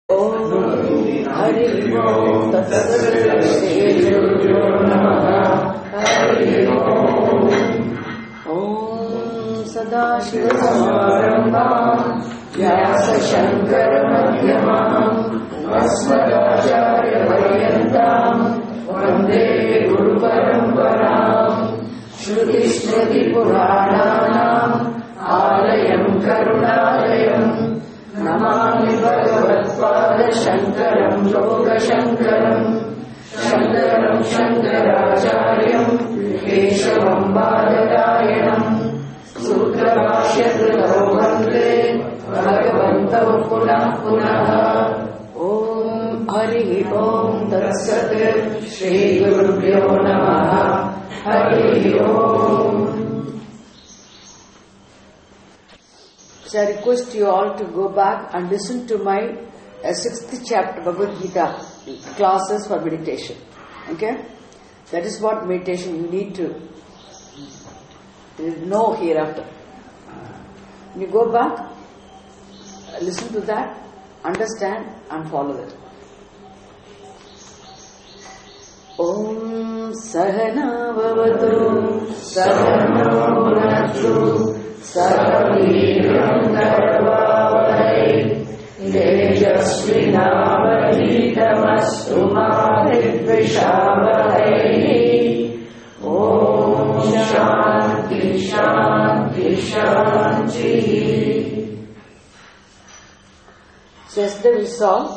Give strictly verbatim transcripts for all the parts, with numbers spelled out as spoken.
Om Hari Om Tat Sat Shri Guru Namaha Hari Om Om Sadashiva Samarambham Vyasa Shankara Madhyamam Asmadacharya Paryantam Vande Guru Paramparam Shruti Shruti Purananam Alayam Karunalayam Namami Bhagavad-pada Shankaram Yoga Shankaram Shankaram Shankaracharyam Keshavam Bhadarayanam Sutra Bhashyatau Bhante Bhagavantau Punah Punah Om Hari Om Tat Sat Shri Gurubhyo Namaha Hari Om. So I request you all to go back and listen to my uh, sixth chapter Bhagavad Gita classes for meditation. Okay? That is what meditation you need to know hereafter. When you go back, uh, listen to that, understand and follow it. Om Sahana Bhavatu Sahana Bhunatu Sarvaviram Karvavai Tejasvinavaditamastu ma vidvishavai. Om Shanti Shanti Shanti. So yesterday we saw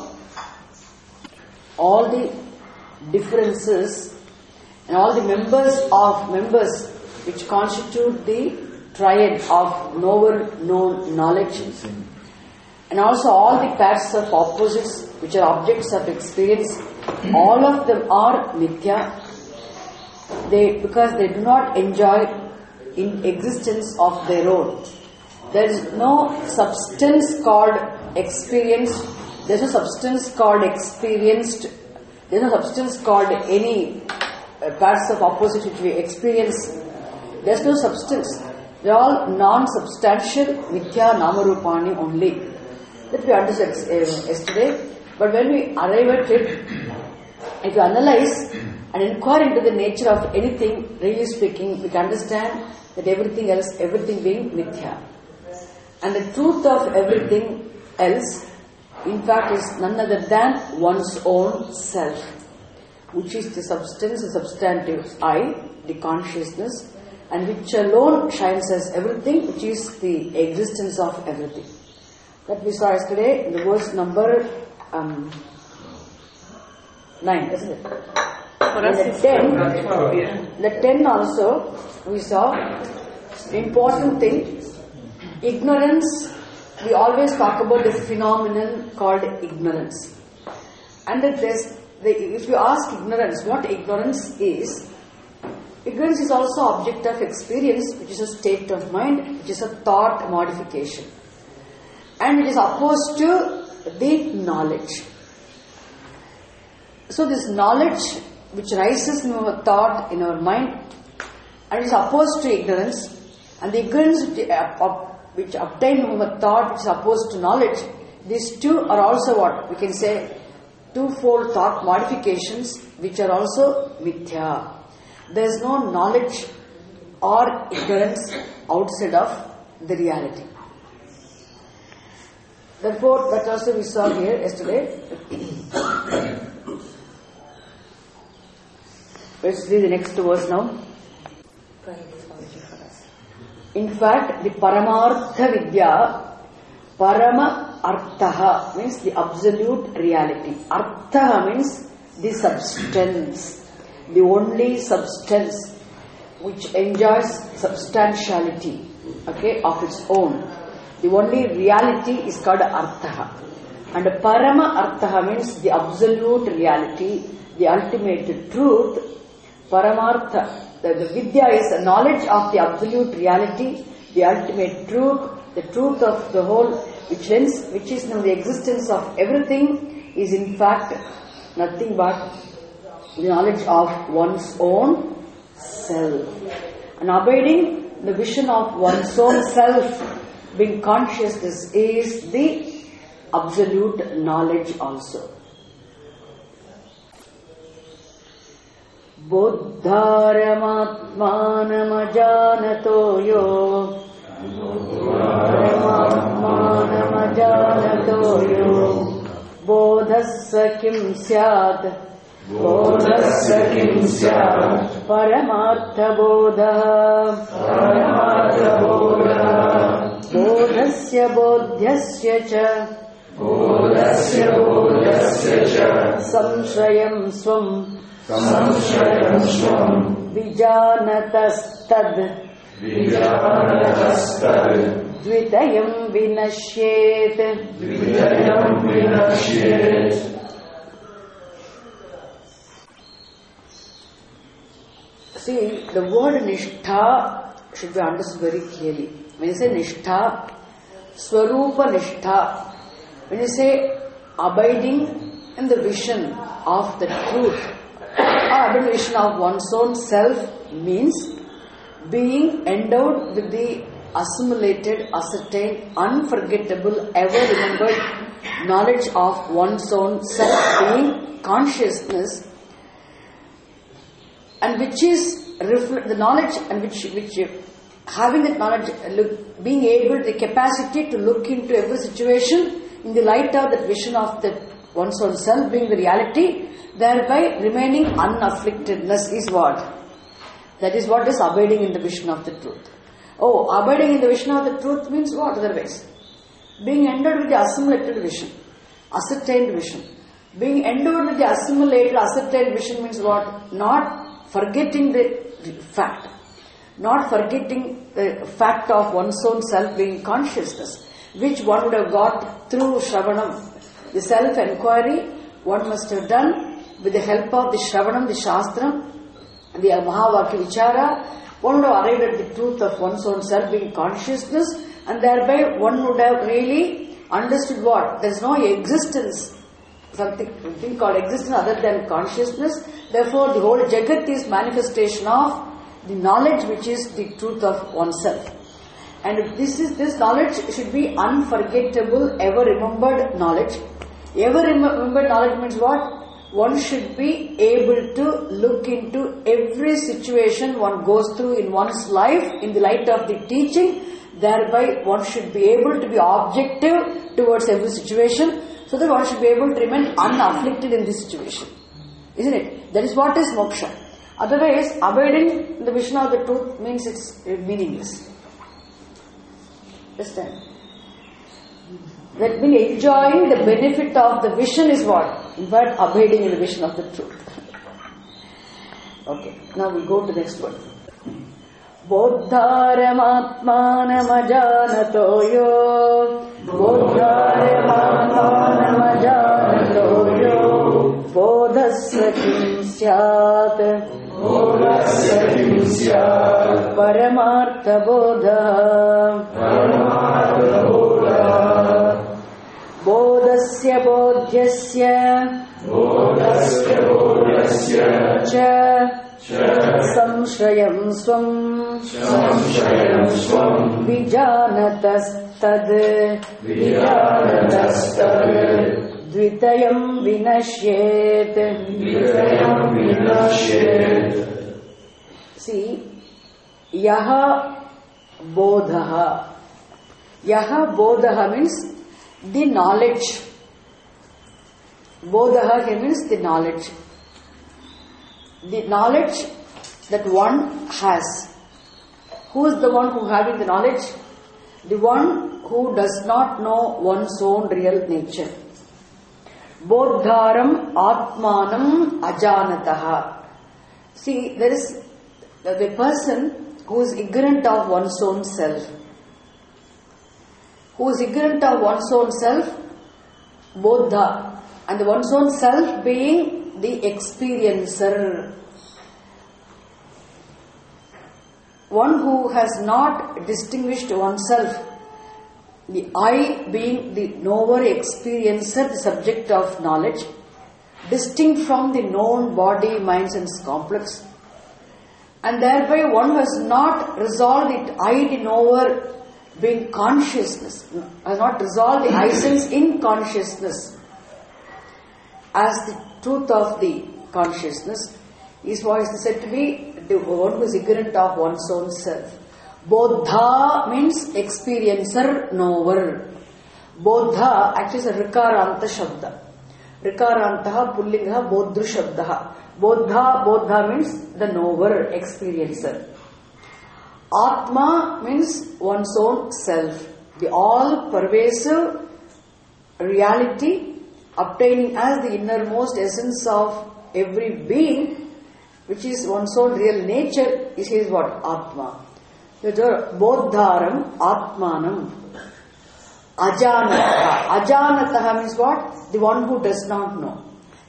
all the differences and all the members of members which constitute the triad of knower known knowledge, and also all the pairs of opposites which are objects of experience. All of them are mithya. They because they do not enjoy in existence of their own. There is no substance called experience. There is no substance called experienced. There is no substance called any uh, pairs of opposites which we experience. There is no substance. They are all non-substantial mithya namarupani only. That we understood yesterday. But when we arrive at it, if you analyze and inquire into the nature of anything, really speaking, we can understand that everything else, everything being mithya. And the truth of everything else, in fact, is none other than one's own self, which is the substance, the substantive I, the consciousness, and which alone shines as everything, which is the existence of everything. That we saw yesterday in the verse number um, nine, isn't it? And the ten, the ten also we saw important thing. Ignorance. We always talk about the phenomenon called ignorance, and that there's the, if you ask ignorance, what ignorance is? Ignorance is also object of experience, which is a state of mind, which is a thought modification. And it is opposed to the knowledge. So this knowledge which rises in our thought, in our mind, and is opposed to ignorance, and the ignorance which obtained from our thought, which is opposed to knowledge, these two are also what? We can say twofold thought modifications, which are also mithya. There is no knowledge or ignorance outside of the reality. Therefore, that also we saw here yesterday. Let's read the next verse now. In fact, the Paramartha Vidya, Parama Arthaha means the absolute reality. Arthaha means the substance. The only substance which enjoys substantiality, okay, of its own. The only reality is called Arthaha. And Parama Arthaha means the absolute reality, the ultimate truth. Paramartha, the, the Vidya is the knowledge of the absolute reality, the ultimate truth, the truth of the whole, which is, which is now the existence of everything, is in fact nothing but the knowledge of one's own self. And abiding the vision of one's own self, being consciousness, is the absolute knowledge also. Bodharamatmanamajanato yo Bodharamatmanamajanato yo Bodhassa kim syat Bodhassa kim syat Paramartha bodha Paramartha bodha Bodhasya bodhyasya cha Bodhasya bodhyasya cha Samshayam swam Samshayam swam Vijanatastad Vijanatastad Dvitayam vinashyet Dvitayam vinashyet. See, the word nishtha should be understood very clearly. When you say nishtha, swarupa nishtha, when you say abiding in the vision of the truth, or abiding vision of one's own self, means being endowed with the assimilated, ascertained, unforgettable, ever remembered knowledge of one's own self, being consciousness, and which is reflect the knowledge, and which which having that knowledge, look, being able, the capacity to look into every situation in the light of that vision of the one's own self being the reality, thereby remaining unafflictedness is what? That is what is abiding in the vision of the truth. Oh, abiding in the vision of the truth means what otherwise? Being endowed with the assimilated vision, ascertained vision. Being endowed with the assimilated, ascertained vision means what? Not forgetting the fact. Not forgetting the fact of one's own self being consciousness, which one would have got through Shravanam. The self-enquiry one must have done with the help of the Shravanam, the Shastram, the Mahavakya Vichara. One would have arrived at the truth of one's own self being consciousness, and thereby one would have really understood what? There is no existence, something, something called existence other than consciousness. Therefore, the whole Jagat is manifestation of the knowledge which is the truth of oneself. And this is this knowledge should be unforgettable, ever remembered knowledge. Ever remembered knowledge means what? One should be able to look into every situation one goes through in one's life in the light of the teaching. Thereby one should be able to be objective towards every situation, so that one should be able to remain unafflicted in this situation. Isn't it? That is what is moksha. Otherwise, abiding in the vision of the truth means it's meaningless. Understand? That means enjoying the benefit of the vision is what? In fact, abiding in the vision of the truth. Okay, now we go to the next one. Bodharamatmanamajanato yo Bodharamatmanamajanato yo Bodhassa kim syat Bodhassa kim syat Paramartha bodha Paramartha bodha Bodhasya bodhyasya Bodhasya bodhyasya Cha Samshayam swam Samshayam swam Vijanatastad Vijanatastad Dvitayam vinashyet Dvitayam vinashyet. See, Yaha bodhaha. Yaha bodhaha means the knowledge. Bodhaha here means the knowledge. The knowledge that one has. Who is the one who having the knowledge? The one who does not know one's own real nature. Bodharam atmanam ajanataha. See, there is the person who is ignorant of one's own self. Who is ignorant of one's own self? Bodha. And the one's own self being the experiencer. One who has not distinguished oneself, the I being the knower, experiencer, the subject of knowledge, distinct from the known body, mind, sense complex, and thereby one has not resolved it, I the knower, being consciousness, has not resolved the I sense in consciousness as the truth of the consciousness, is what is said to be the one who is ignorant of one's own self. Bodha means experiencer, knower. Bodha actually is a rikaranta shabda. Rikarantaha pullingaha bodhu shabdaha. Bodha, bodha means the knower, experiencer. Atma means one's own self, the all-pervasive reality obtaining as the innermost essence of every being, which is one's own real nature, is his what? Atma. Bodharam, Atmanam. Ajanataha. Ajanataha means what? The one who does not know.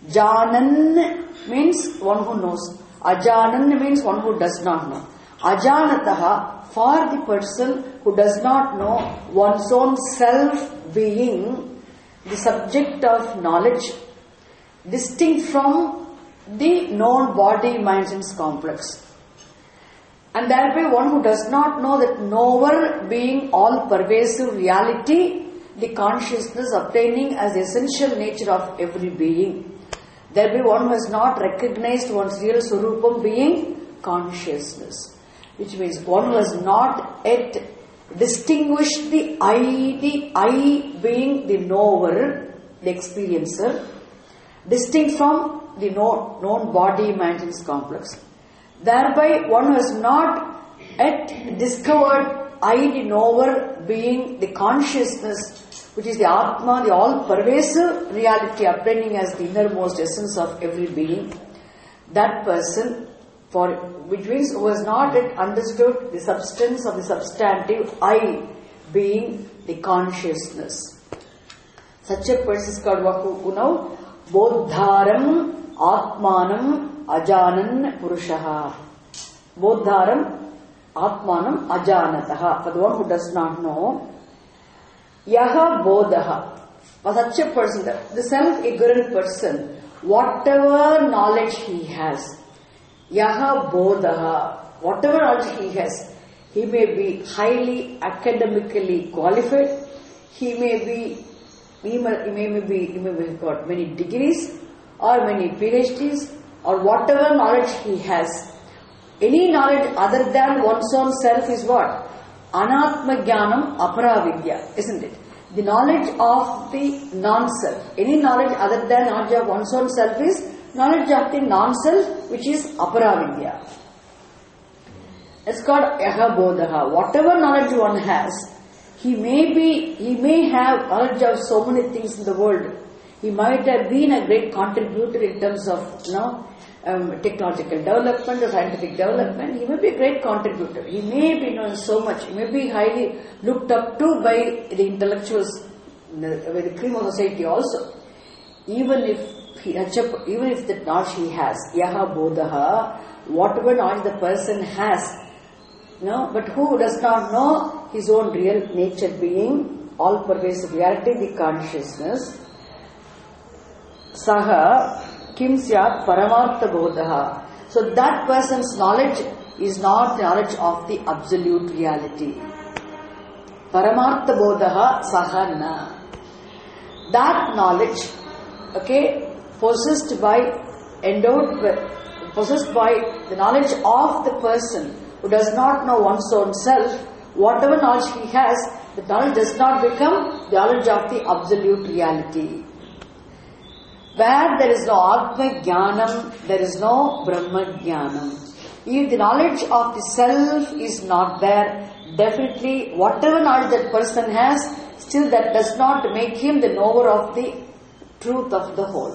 Janan means one who knows. Ajanan means one who does not know. Ajanataha, for the person who does not know one's own self being the subject of knowledge, distinct from the known body, mind, sense complex. And thereby one who does not know that knower being all-pervasive reality, the consciousness obtaining as the essential nature of every being. Thereby one who has not recognized one's real Swarupam being consciousness. Which means one who has not yet distinguished the I, the I being the knower, the experiencer, distinct from the known, known body, mind, sense complex. Thereby one who has not yet discovered I, the knower, being the consciousness, which is the Atma, the all-pervasive reality obtaining as the innermost essence of every being. That person, for which means who has not yet understood the substance of the substantive I, being the consciousness. Such a person is called who now? Bodharam, Atmanam, Ajanan, Purushaha. Bodharam, Atmanam, Ajanataha. For the one who does not know. Yaha Bodhaha. For such a person, the self-ignorant person, whatever knowledge he has, Yaha Bodhaha, whatever knowledge he has, he may be highly academically qualified, he may be, he may, he may be, he may have got many degrees or many PhDs or whatever knowledge he has. Any knowledge other than one's own self is what? Anatma Jnanam Aparavidya, isn't it? The knowledge of the non-self. Any knowledge other than knowledge of one's own self is knowledge of the non-self, which is Aparavidya. It's called Yaha Bodhaha. Whatever knowledge one has, he may be, he may have knowledge of so many things in the world. He might have been a great contributor in terms of, you know, um, technological development or scientific development. He may be a great contributor. He may be known so much. He may be highly looked up to by the intellectuals, by the cream of society also. Even if he, even if the knowledge he has, Yaha Bodhaha, whatever knowledge the person has, no, but who does not know his own real nature being, all-pervasive reality, the consciousness, Saha Kim Syat Paramartha Bodhaha. So that person's knowledge is not the knowledge of the absolute reality. Paramartha Bodhaha Sahana. That knowledge, okay, possessed by, endowed, possessed by the knowledge of the person who does not know one's own self, whatever knowledge he has, the knowledge does not become the knowledge of the absolute reality. Where there is no Atma Jnanam, there is no Brahma Jnanam. If the knowledge of the self is not there, definitely whatever knowledge that person has, still that does not make him the knower of the truth of the whole.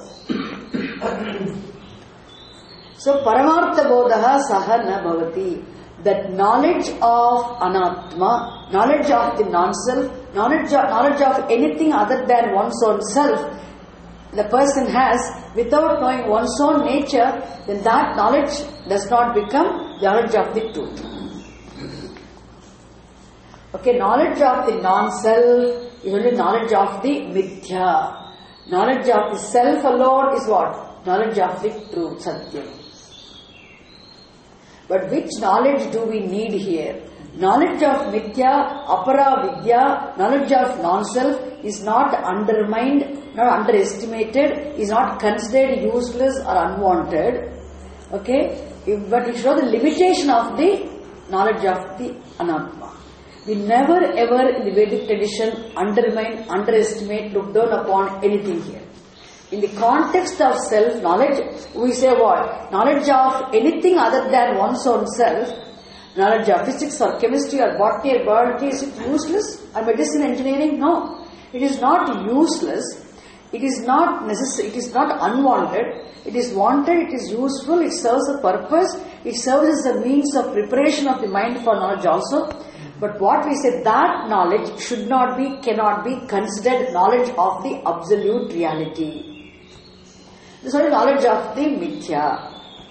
So Paramartha Bodhaha Sahana Bhavati. That knowledge of Anatma, knowledge of the non-self, knowledge of, knowledge of anything other than one's own self, the person has without knowing one's own nature, then that knowledge does not become knowledge of the truth. Okay, knowledge of the non-self is only knowledge of the mithya. Knowledge of the self alone is what? Knowledge of the truth, Satyam. But which knowledge do we need here? Knowledge of Mithya, Apara Vidya, knowledge of non-self is not undermined, not underestimated, is not considered useless or unwanted. Okay? But it shows the limitation of the knowledge of the Anatma. We never ever in the Vedic tradition undermine, underestimate, look down upon anything here. In the context of self-knowledge, we say what? Knowledge of anything other than one's own self, knowledge of physics or chemistry or botany or biology, is it useless? Or medicine, engineering? No. It is not useless. It is not necessary. It is not unwanted. It is wanted. It is useful. It serves a purpose. It serves as a means of preparation of the mind for knowledge also. But what we say, that knowledge should not be, cannot be considered knowledge of the absolute reality. This is knowledge of the Mithya.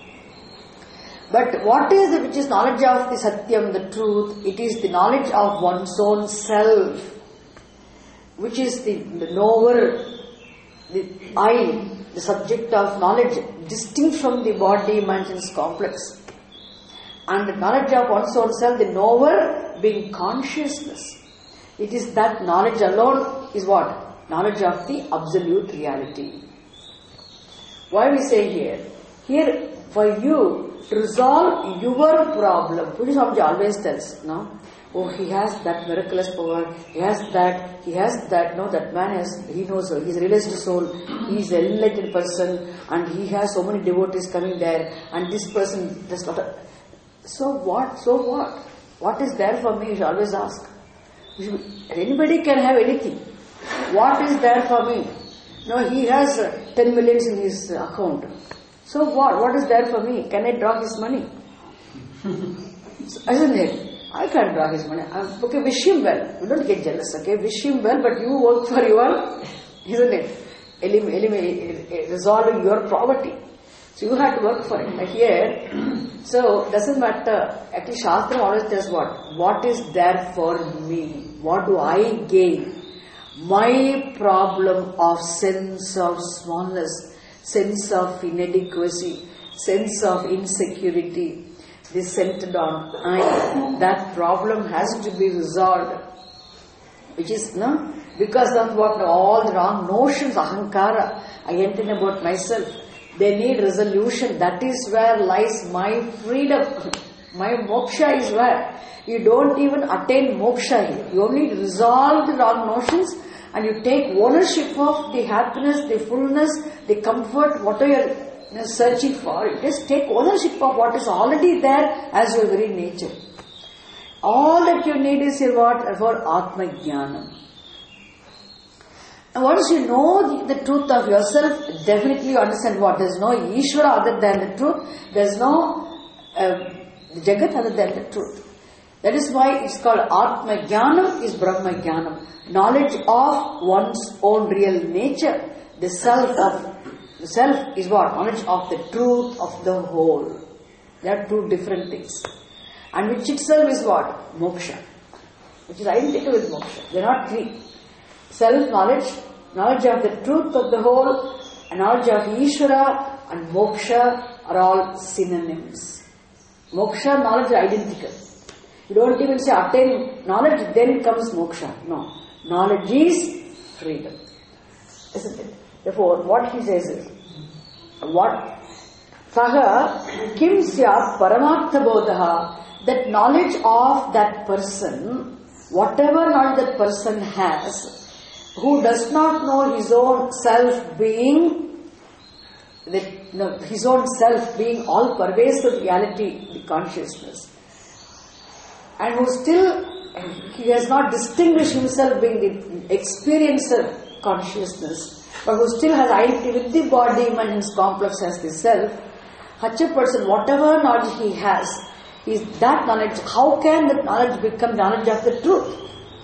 But what is it which is knowledge of the Satyam, the truth? It is the knowledge of one's own self, which is the, the knower, the I, the subject of knowledge, distinct from the body, mind, and complex. And the knowledge of one's own self, the knower being consciousness. It is that knowledge alone is what? Knowledge of the absolute reality. Why we say here? Here, for you to resolve your problem, Puri Swamiji always tells, no? Oh, he has that miraculous power, he has that, he has that, no, that man has, he knows, he's a realized soul, he's an enlightened person, and he has so many devotees coming there, and this person does not. So what? So what? What is there for me? You should always ask. Should, anybody can have anything. What is there for me? No, he has uh, ten millions in his uh, account. So what? What is there for me? Can I draw his money? So, isn't it? I can't draw his money. I'm, okay, wish him well. You don't get jealous, okay? Wish him well, but you work for your, isn't it? Elim, elim, resolving your poverty. So you have to work for it. Like here, so doesn't matter. Actually, Shastra always tells what? What is there for me? What do I gain? My problem of sense of smallness, sense of inadequacy, sense of insecurity, this centered on I, that problem has to be resolved. Which is, no? Because of what? All the wrong notions, ahankara, I entertain about myself. They need resolution. That is where lies my freedom. My moksha is where. You don't even attain moksha here. You only resolve the wrong notions and you take ownership of the happiness, the fullness, the comfort, whatever you're searching for. You just take ownership of what is already there as your very nature. All that you need is your what? For Atma Jnanam. And once you know the, the truth of yourself, definitely you understand what? There is no Ishvara other than the truth. There is no uh, Jagat other than the truth. That is why it's called Atma Jnanam is Brahma Jnanam. Knowledge of one's own real nature. The self of the self is what? Knowledge of the truth of the whole. They are two different things. And which itself is what? Moksha. Which is identical with moksha. They are not three. Self-knowledge, knowledge of the truth of the whole, and knowledge of Ishvara and moksha are all synonyms. Moksha and knowledge are identical. You don't even say attain knowledge, then comes moksha. No. Knowledge is freedom. Isn't it? Therefore, what he says is, what? Saha kim syat paramartha bodha, that knowledge of that person, whatever knowledge that person has, who does not know his own self being, that, no, his own self being all pervasive reality, the consciousness, and who still, he has not distinguished himself being the experiencer consciousness, but who still has identity with the body, mind, and complex as the self, such a person, whatever knowledge he has, is that knowledge. How can that knowledge become knowledge of the truth?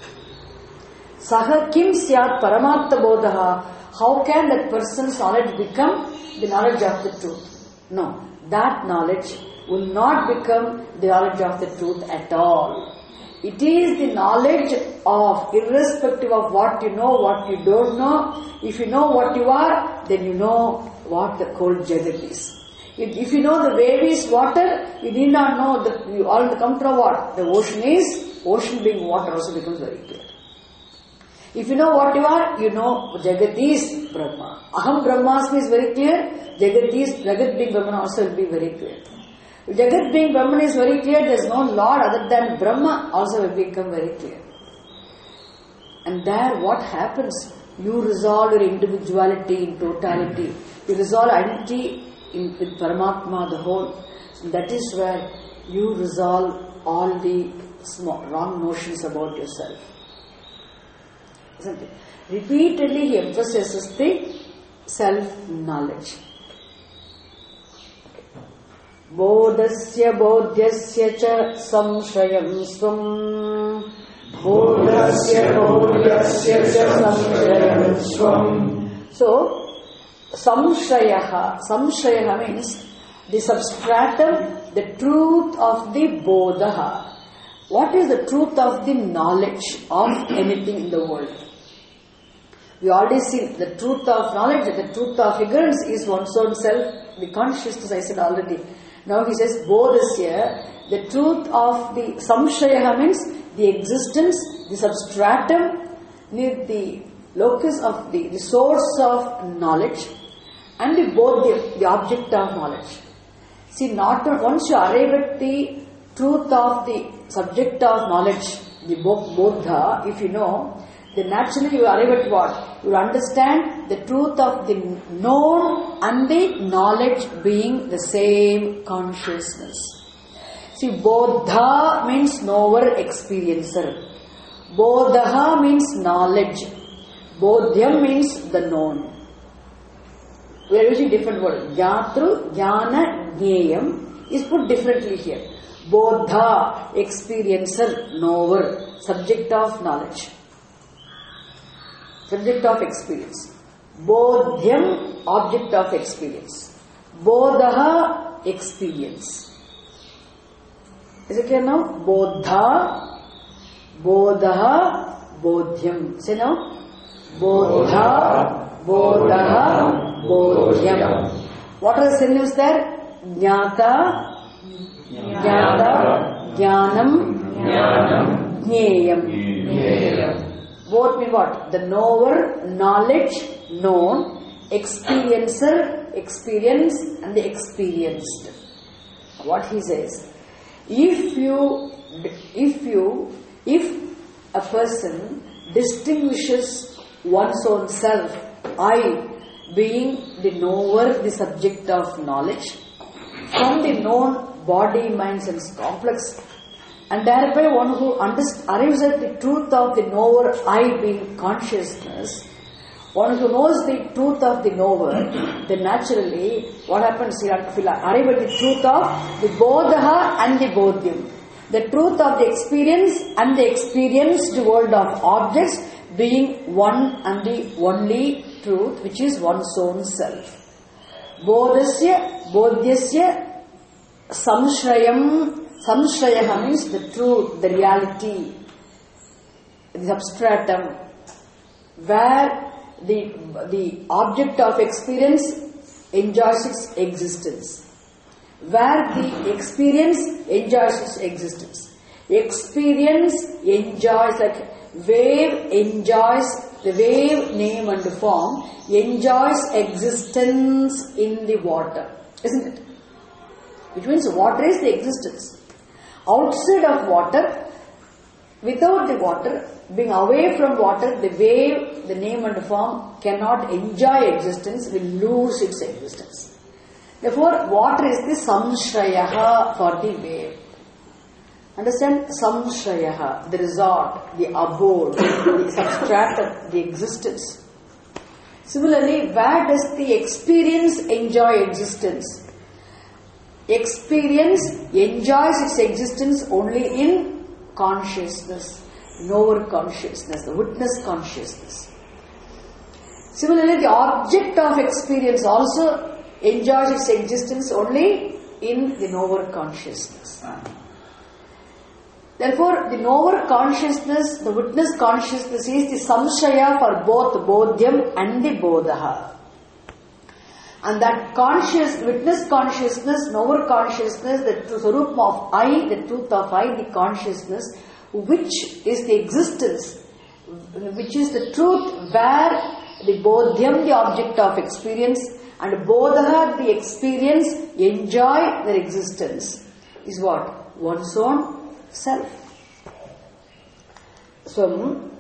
Saha kim syat paramartha bodha. How can that person's knowledge become the knowledge of the truth? No, that knowledge will not become the knowledge of the truth at all. It is the knowledge of, irrespective of what you know, what you don't know. If you know what you are, then you know what the whole Jagat is. If, if you know the wave is water, you need not know that you all come to what? The ocean is, ocean being water also becomes very clear. If you know what you are, you know Jagat is Brahma. Aham Brahmasmi is very clear, Jagat is, Jagat being Brahman also will be very clear. If Jagat being Brahman is very clear, there is no Lord other than Brahma also will become very clear. And there what happens? You resolve your individuality in totality. You resolve identity in, in Paramatma, the whole. And that is where you resolve all the small, wrong notions about yourself. Isn't it? Repeatedly he emphasizes the self-knowledge. Bodhasya bodhyasya cha samshayam svam. Bodhasya bodhyasya cha samshayam svam. So, samshayaha. Samshayaha means the substratum, the truth of the bodha. What is the truth of the knowledge of anything in the world? We already see the truth of knowledge, the truth of ignorance is one's own self, the consciousness I said already. Now he says, bodhasya, the truth of the samshaya means the existence, the substratum, the locus of the, the source of knowledge, and the bodhya, the object of knowledge. See, not once you arrive at the truth of the subject of knowledge, the bodha, if you know, then naturally you arrive at what? You understand the truth of the known and the knowledge being the same consciousness. See, bodha means knower, experiencer. Bodha means knowledge. Bodhyam means the known. We are using different words. Jnatru, jnana, jneyam is put differently here. Bodha, experiencer, knower, subject of knowledge. Subject of experience. Bodhyam, object of experience. Bodha, experience. Is it clear now? Bodha, bodha, bodhyam. Say now. Bodha, bodha, bodhyam. What are the synonyms there? Jnata, jnata, jnanam, jneyam. Both mean what? The knower, knowledge, known, experiencer, experience, and the experienced. What he says, if you, if you, if a person distinguishes one's own self, I, being the knower, the subject of knowledge, from the known body, mind, sense complex, and thereby one who underst- arrives at the truth of the knower, I being consciousness, one who knows the truth of the knower, then naturally what happens here? Will arrive at the truth of the bodha and the bodhyam. The truth of the experience and the experienced world of objects being one and the only truth, which is one's own self. Bodhasya, bodhyasya, samshrayam. Samshraya means the truth, the reality, the substratum, where the, the object of experience enjoys its existence, where the experience enjoys its existence. Experience enjoys, like wave enjoys, the wave name and form enjoys existence in the water, isn't it? Which means water is the existence. Outside of water, without the water, being away from water, the wave, the name and form cannot enjoy existence, will lose its existence. Therefore, water is the samshrayaha for the wave. Understand? Samshrayaha, the resort, the abode, the substratum, the existence. Similarly, where does the experience enjoy existence? Experience enjoys its existence only in consciousness, knower consciousness, the witness consciousness. Similarly, the object of experience also enjoys its existence only in the knower consciousness. Therefore, the knower consciousness, the witness consciousness is the samshaya for both bodhyam and the bodha. And that conscious, witness consciousness, knower consciousness, the Swarup of I, the truth of I, the consciousness, which is the existence, which is the truth where the Bodhyam, the object of experience, and Bodha, the experience, enjoy their existence, is what? One's own self. So,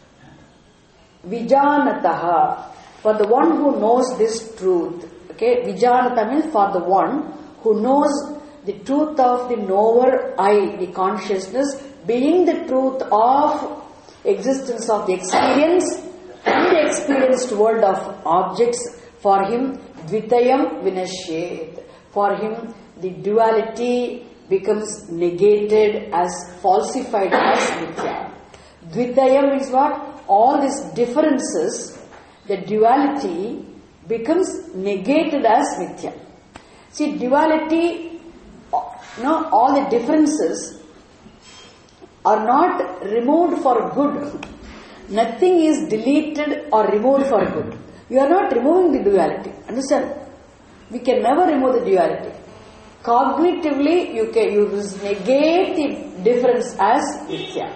Vijanataha, for the one who knows this truth, okay, Vijanata means for the one who knows the truth of the knower I, the consciousness, being the truth of existence of the experience and the experienced world of objects, for him, Dvitayam Vinashyet. For him, the duality becomes negated as falsified as Mithya. Dvitayam is what? All these differences, the duality becomes negated as Mithya. See, duality, you know, all the differences are not removed for good. Nothing is deleted or removed for good. You are not removing the duality. Understand? We can never remove the duality. Cognitively, you can you negate the difference as Mithya.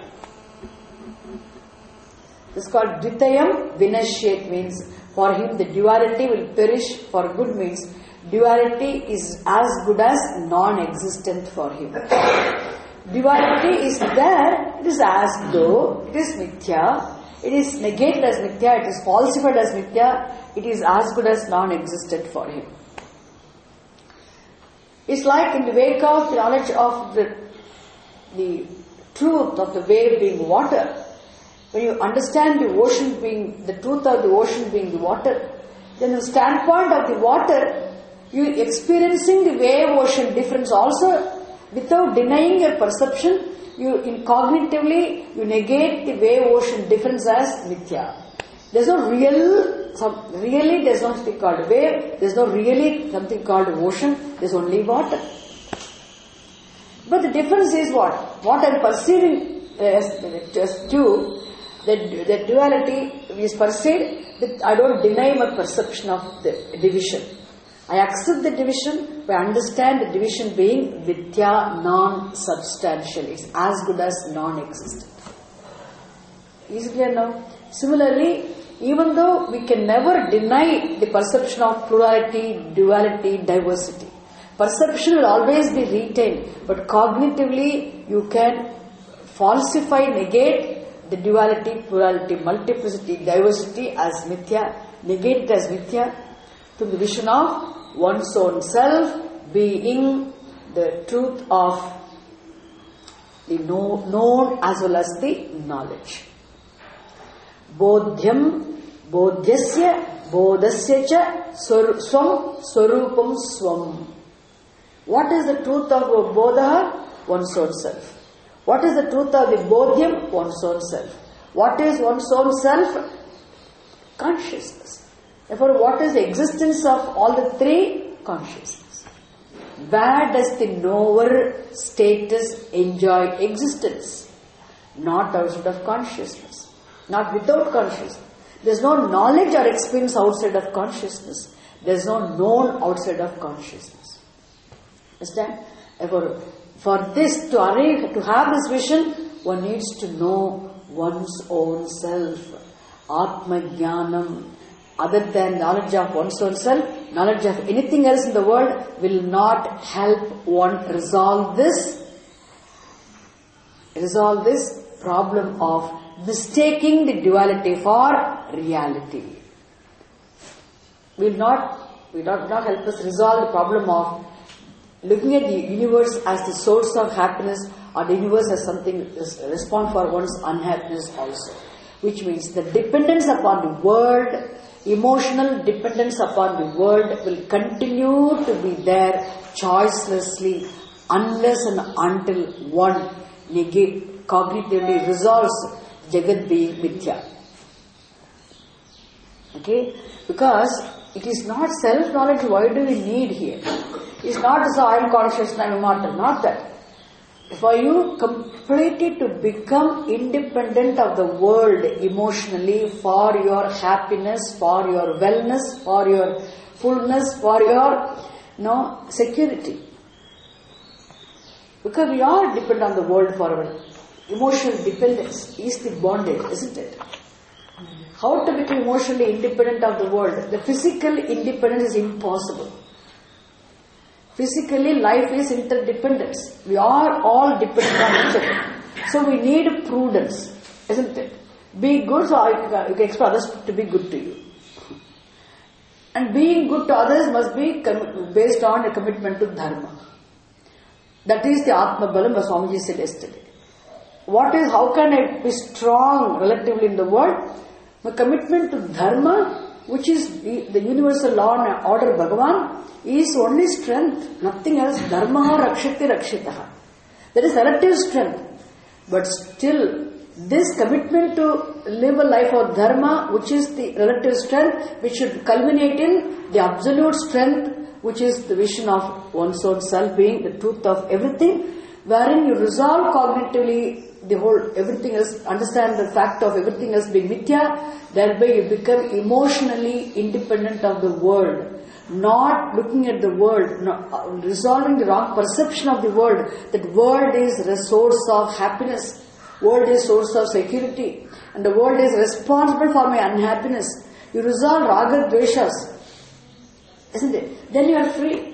This is called Dvitayam Vinashyet, means for him the duality will perish for good, means duality is as good as non-existent for him. Duality is there, it is as though it is Mithya. It is negated as Mithya, it is falsified as Mithya, it is as good as non-existent for him. It's like in the wake of the knowledge of the, the truth of the wave being water. When you understand the ocean being, the truth of the ocean being the water, then the standpoint of the water, you experiencing the wave ocean difference also, without denying your perception, you in cognitively, you negate the wave ocean difference as Mithya. There's no real, some, really there's no something called wave, there's no really something called ocean, there's only water. But the difference is what? What I'm perceiving as, as two, that the duality is perceived, that I don't deny my perception of the division. I accept the division, but I understand the division being Vidya, non-substantial. It's as good as non-existent. Is it clear now? Similarly, even though we can never deny the perception of plurality, duality, diversity, perception will always be retained, but cognitively you can falsify, negate the duality, plurality, multiplicity, diversity as Mithya, negate it as Mithya, to the vision of one's own self being the truth of the know, known as well as the knowledge. Bodhyam, bodhyasya, bodhasya cha, swam, swarupam swam. What is the truth of bodha? One's own self. What is the truth of the bodhyam? One's own self. What is one's own self? Consciousness. Therefore, what is the existence of all the three? Consciousness. Where does the knower status enjoy existence? Not outside of consciousness. Not without consciousness. There is no knowledge or experience outside of consciousness. There is no known outside of consciousness. Understand? Therefore, for this to arrive, to have this vision, one needs to know one's own self. Atma Jnanam. Other than knowledge of one's own self, knowledge of anything else in the world will not help one resolve this, resolve this problem of mistaking the duality for reality. Will not, will not, not help us resolve the problem of looking at the universe as the source of happiness, or the universe as something respond for one's unhappiness also. Which means the dependence upon the world, emotional dependence upon the world will continue to be there choicelessly unless and until one negate, cognitively resolves Jagat being Mithya. Okay? Because it is not self-knowledge, why do we need here? It's not so I am conscious and I am immortal, not that. For you completely to become independent of the world emotionally, for your happiness, for your wellness, for your fullness, for your you know, security. Because we are dependent on the world for our emotional dependence is the bondage, isn't it? How to become emotionally independent of the world? The physical independence is impossible. Physically, life is interdependence. We are all dependent on each other. So we need prudence, isn't it? Be good, so you can expect others to be good to you. And being good to others must be based on a commitment to dharma. That is the Atma Balam, as Swamiji said yesterday. What is, how can I be strong relatively in the world? My commitment to dharma, which is the, the universal law and order of Bhagavan, is only strength, nothing else. Dharma rakshati rakshitaha. That is relative strength. But still, this commitment to live a life of dharma, which is the relative strength, which should culminate in the absolute strength, which is the vision of one's own self being the truth of everything, wherein you resolve cognitively the whole, everything else, understand the fact of everything else being mithya, thereby you become emotionally independent of the world, not looking at the world, not, resolving the wrong perception of the world, that world is a source of happiness, world is source of security, and the world is responsible for my unhappiness. You resolve raga dveshas, isn't it? Then you are free.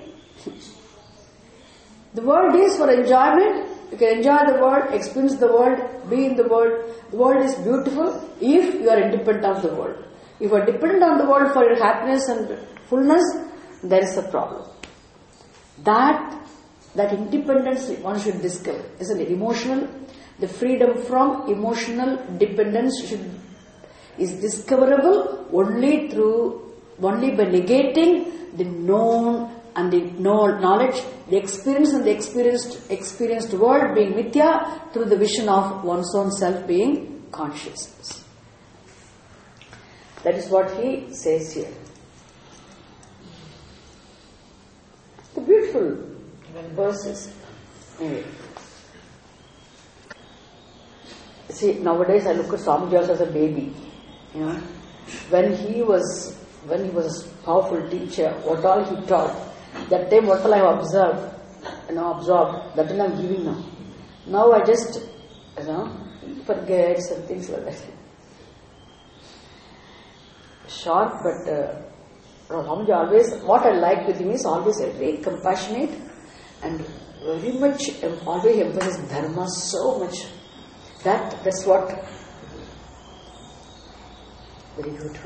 The world is for enjoyment. You can enjoy the world, experience the world, be in the world. The world is beautiful if you are independent of the world. If you are dependent on the world for your happiness and fullness, there is a problem. That, that independence one should discover, isn't it? Emotional, the freedom from emotional dependence should, is discoverable only through, only by negating the known and the knowledge, the experience and the experienced experienced world being mithya through the vision of one's own self being consciousness. That is what he says here. The beautiful verses. Anyway. See, nowadays I look at Swamiji also as a baby. You know, when he was when he was a powerful teacher, what all he taught, that time what all I have observed, you know, absorbed, that all I am giving now. Now I just, you know, forget and things like that. Short, but uh, Swamiji always, what I like with him is always very compassionate and very much, always emphasizes dharma so much. That, that's what, very beautiful.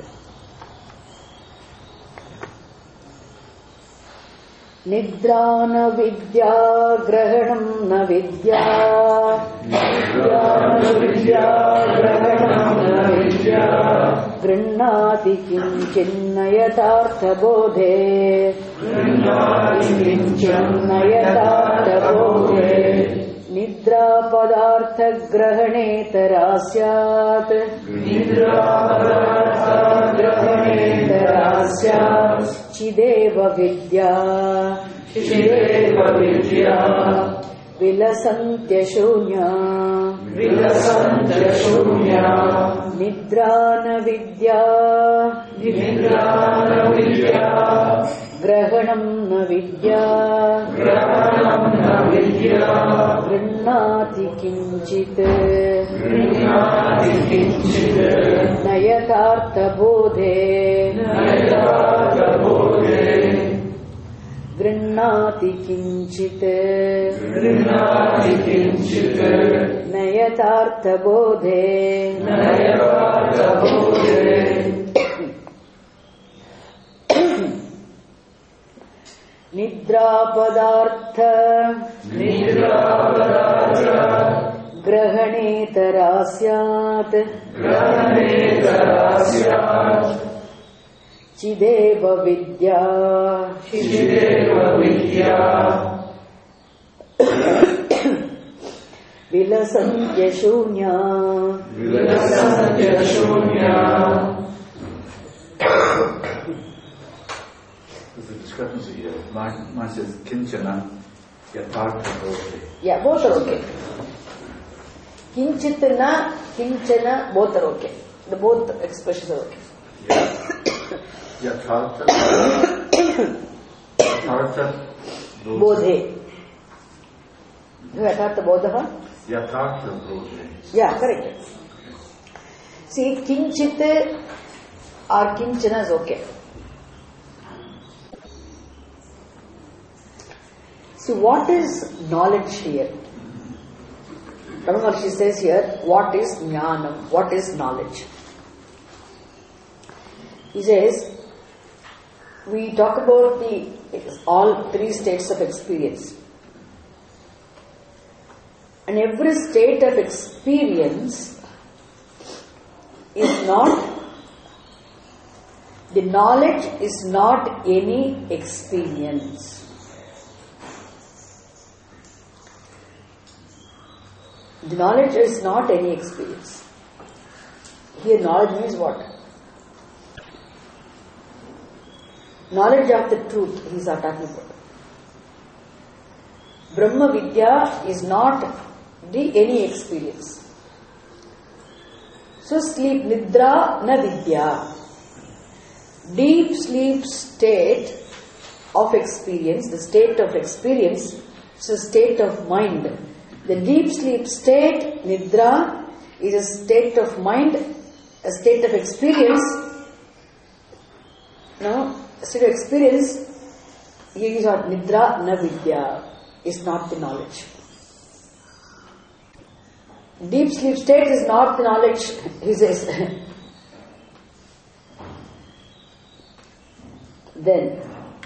Nidra na vidya, grahanam na vidya. Nidra na vidya, grahanam na vidya. Grinnati kinchinnayathartha bodhe. Grinnati kinchinnayathartha bodhe. Nidra padartha grahane tarasyat. Nidra padartha grahane tarasyat. Chideva vidya. Chideva vidya. Vilasantya shunya. Vilasantya shunya. Nidrana vidya. Nidrana vidya. Grahanam na vidya. Grahanam na vidya. Grinnati kinchit. Grinnati kinchit. Nayathartha bodhe. Nayathartha bodhe. Grinnati kinchit. Grinnati kinchit. Nayathartha bodhe. Nayathartha bodhe. Nidra padartha. Nidra padartha. Grahane tarasyat. Grahane tarasyat. Chideva vidya. Chideva vidya. Vilasantya shunya. Vilasantya shunya. There's a discrepancy here. Mine, mine says kinchana, yathartha bodhe. Yeah, both are okay. Kinchitana, kinchana, both are okay. The both expressions are okay. Yeah. Yathartha. Yatat Bodhe. Yatartha Bodha? Yatartha Bodhe. Yeah, correct. See, Kinchit or Kinchana is okay. See, what is knowledge here? Ramana Maharshi says here, what is jnanam? What is knowledge? He says, we talk about the all three states of experience. And every state of experience is not, the knowledge is not any experience. The knowledge is not any experience. Here knowledge means what? Knowledge of the truth, he is talking about. Brahma Vidya is not the any experience. So sleep, Nidra na Vidya. Deep sleep state of experience, the state of experience, is a state of mind. The deep sleep state, Nidra, is a state of mind, a state of experience. No, a state of experience, here is not Nidra na Vidya, is not the knowledge. Deep sleep state is not the knowledge, he says. Then,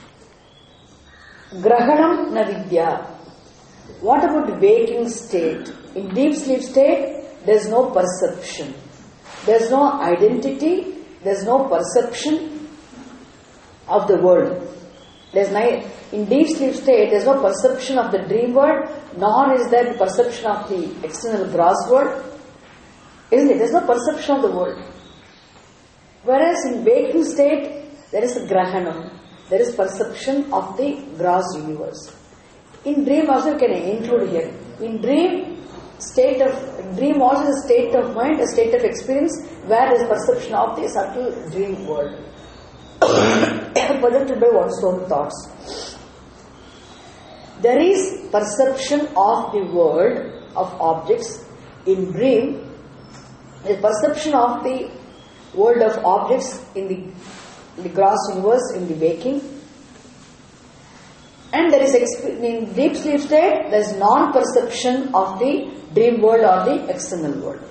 Grahanam na Vidya. What about the waking state? In deep sleep state, there is no perception. There is no identity, there is no perception of the world. There's no, in deep sleep state, there is no perception of the dream world, nor is there the perception of the external gross world. Isn't it? There is no perception of the world. Whereas in waking state, there is a grahanam. There is perception of the gross universe. In dream also you can include here. In dream, state of dream also is a state of mind, a state of experience, where there is perception of the subtle dream world. Projected by one's own thoughts. There is perception of the world of objects in dream. There is perception of the world of objects in the, in the gross universe, in the waking. And there is, in deep sleep state, there is non-perception of the dream world or the external world.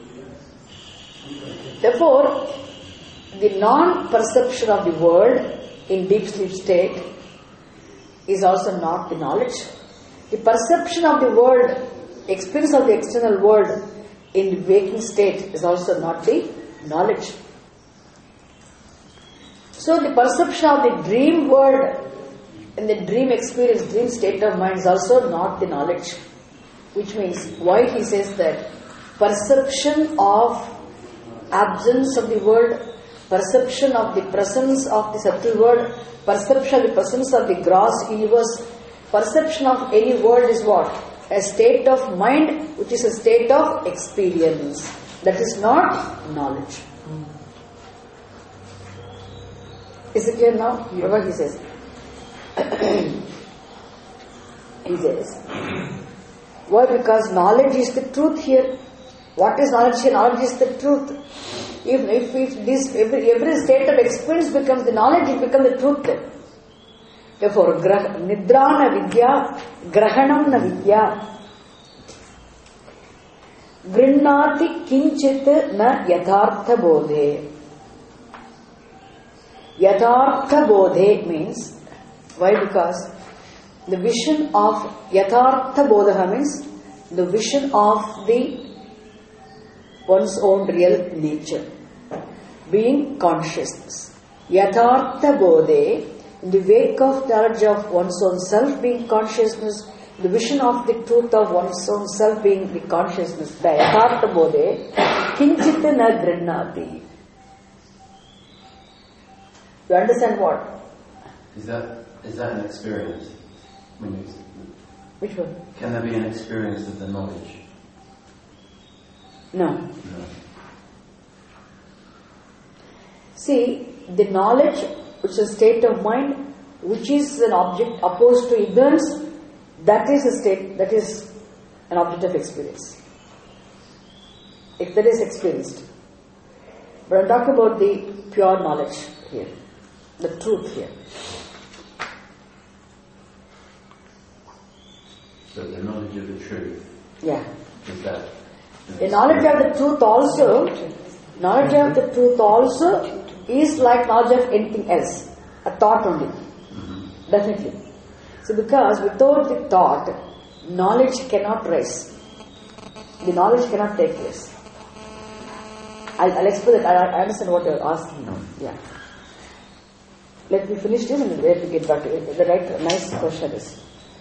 Therefore, the non-perception of the world in deep sleep state is also not the knowledge. The perception of the world, experience of the external world in the waking state is also not the knowledge. So the perception of the dream world in the dream experience, dream state of mind is also not the knowledge. Which means, why he says that perception of absence of the world, perception of the presence of the subtle world, perception of the presence of the gross universe, perception of any world is what? A state of mind which is a state of experience. That is not knowledge. Is it clear now? Yeah. What he says? He says, why? Because knowledge is the truth here. What is knowledge here? Knowledge is the truth. If, if, if this, every, every state of experience becomes the knowledge, it becomes the truth then. Therefore, gra, nidra na vidya, grahanam na vidya, grinnati kinchit na yathartha bodhe. Yathartha bodhe means, why? Because the vision of Yathartha Bodha means the vision of the one's own real nature, being consciousness. Yathartha Bodhe, in the wake of knowledge of one's own self being consciousness, the vision of the truth of one's own self being the consciousness, the Yathartha Bodhe, kinchit na grinnati. You understand what? Is that is that an experience? When you, Which one? Can there be an experience of the knowledge? No. No. See, the knowledge, which is a state of mind, which is an object opposed to ignorance, that is a state, that is an object of experience. If that is experienced. But I'm talking about the pure knowledge here, the truth here. So the knowledge of the truth. Yeah. Is that? The knowledge of the truth also, knowledge of the truth also is like knowledge of anything else, a thought only. Mm-hmm. Definitely. So because without the thought, knowledge cannot rise. The knowledge cannot take place. I'll, I'll explain that. I, I understand what you're asking now. Yeah. Let me finish this and then we get back to it. The right, nice question is.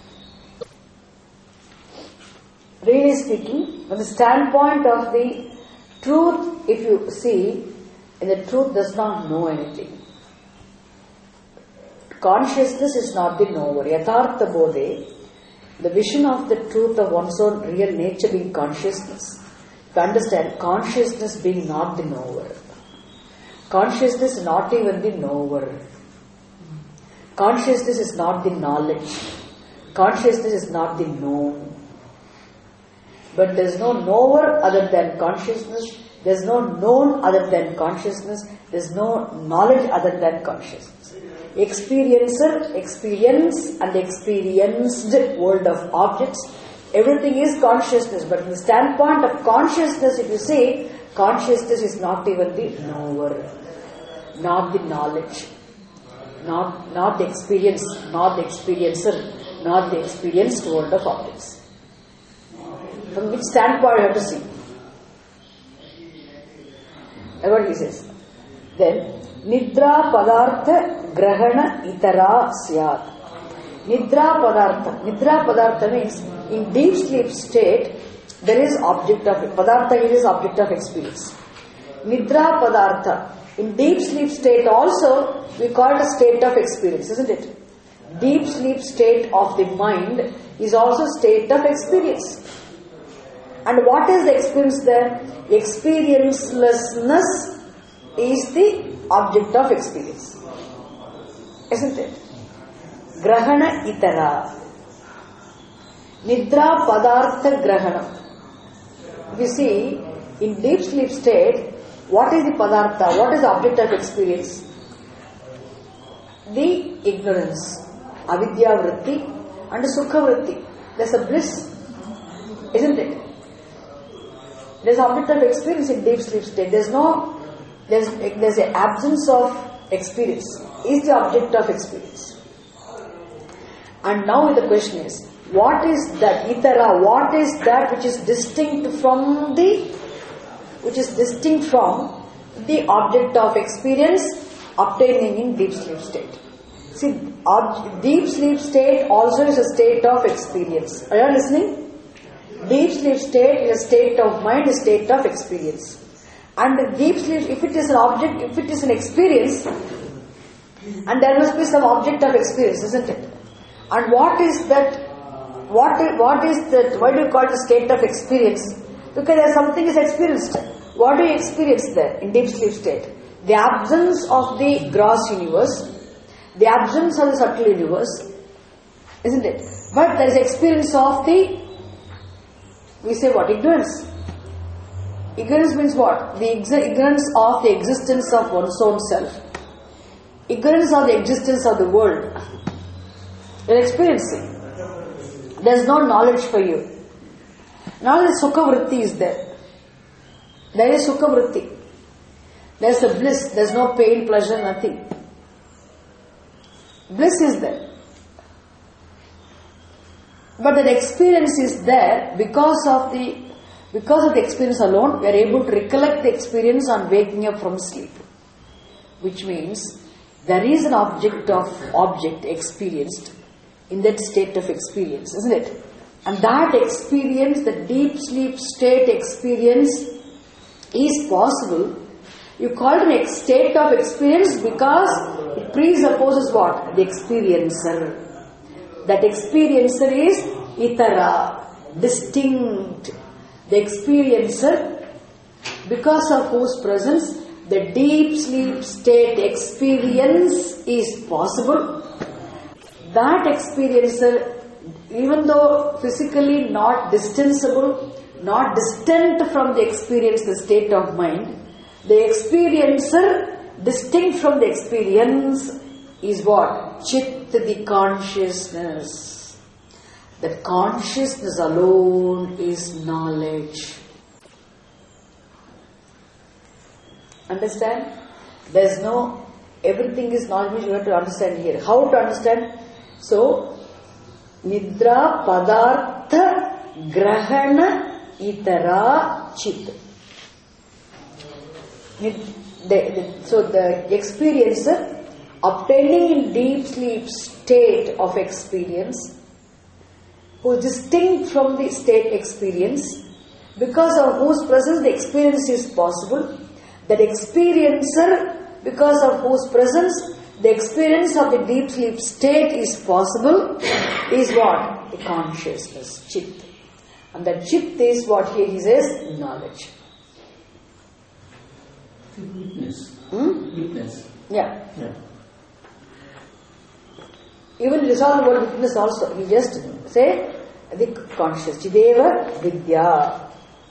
Really speaking, from the standpoint of the truth, if you see, and the truth does not know anything. Consciousness is not the knower. Yathartha bodhe, the vision of the truth of one's own real nature being consciousness. To understand consciousness being not the knower. Consciousness is not even the knower. Consciousness is not the knowledge. Consciousness is not the known. But there is no knower other than consciousness. There is no known other than consciousness. There is no knowledge other than consciousness. Experiencer, experience and the experienced world of objects, everything is consciousness. But from the standpoint of consciousness, if you say, consciousness is not even the knower, not the knowledge, not, not the experience, not the experiencer, not the experienced world of objects. From which standpoint you have to see. That's what he says. Then, Nidra Padartha Grahana Itara Syat. Nidra Padartha. Nidra Padartha means in deep sleep state, there is object of, Padartha is object of experience. Nidra Padartha. In deep sleep state also, we call it a state of experience, isn't it? Deep sleep state of the mind is also state of experience. And what is the experience there? Experiencelessness is the object of experience. Isn't it? Grahana itara. Nidra padartha grahana. You see, in deep sleep state, what is the padartha? What is the object of experience? The ignorance, avidya vritti and sukha vritti. There's a bliss, isn't it? There's object of experience in deep sleep state. There's no, there's there's an absence of experience. Is the object of experience. And now the question is, what is that itara? What is that which is distinct from the, which is distinct from the object of experience obtaining in deep sleep state? See, ob- deep sleep state also is a state of experience. Are you listening? Deep sleep state is a state of mind, a state of experience. And the deep sleep, if it is an object, if it is an experience, and there must be some object of experience, isn't it? And what is that, what is, what is that, why do you call it a state of experience? Because there something is experienced. What do you experience there in deep sleep state? The absence of the gross universe, the absence of the subtle universe, isn't it? But there is experience of the, we say what? Ignorance. Ignorance means what? The ex- ignorance of the existence of one's own self. Ignorance of the existence of the world. You're experiencing. There's no knowledge for you. Now the sukha vritti is there. There is sukha vritti. There's a bliss. There's no pain, pleasure, nothing. Bliss is there. But the experience is there because of the because of the experience alone. We are able to recollect the experience on waking up from sleep, which means there is an object of object experienced in that state of experience, isn't it? And that experience, the deep sleep state experience, is possible. You call it a state of experience because it presupposes what? The experiencer. That experiencer is itara, distinct. The experiencer, because of whose presence the deep sleep state experience is possible. that experiencer, even though physically not distanceable, not distant from the experience, the state of mind, the experiencer distinct from the experience is what? Chit, the consciousness. The consciousness alone is knowledge. Understand? There's no, everything is knowledge which you have to understand here. How to understand? So, Nidra Padartha Grahana Itara Chit. So the experiencer obtaining in deep sleep state of experience, who is distinct from the state experience, because of whose presence the experience is possible, that experiencer, because of whose presence the experience of the deep sleep state is possible, is what? The consciousness, Chit. And that Chit is what here he says, knowledge. Witness. Hmm? Witness. Yeah. Yeah. Even resolve the word witness also. You just say the conscious. Chideva Vidya.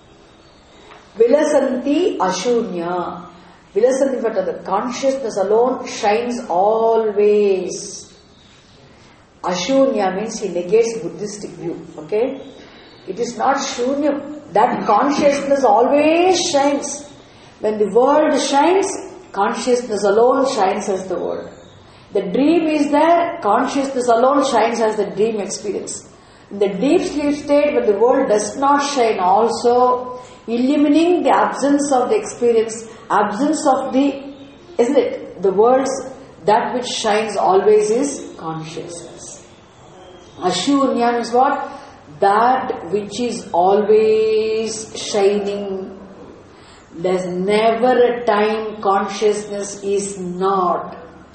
Vilasanti Ashunya. Vilasanti, but the consciousness alone shines always. Ashunya means he negates Buddhistic view. Okay? It is not Shunya. That consciousness always shines. When the world shines, consciousness alone shines as the world. The dream is there, consciousness alone shines as the dream experience. In the deep sleep state, when the world does not shine, also eliminating the absence of the experience, absence of the, isn't it? The world's, that which shines always is consciousness. Ashunya means what? That which is always shining. There's never a time consciousness is not.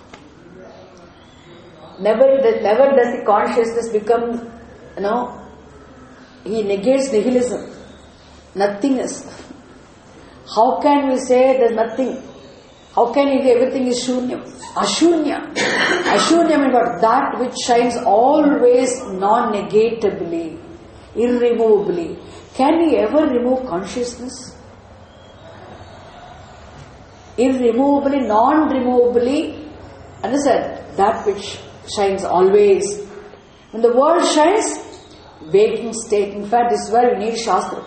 Never, never does the consciousness become, you know, he negates nihilism. Nothingness. How can we say there's nothing? How can we say everything is shunya? Ashunya. Ashunya means what? That which shines always non-negatably, irremovably. Can we ever remove consciousness? Irremovably, non-removably, understand? That which shines always. When the world shines, waking state. In fact, this is where we need Shastra.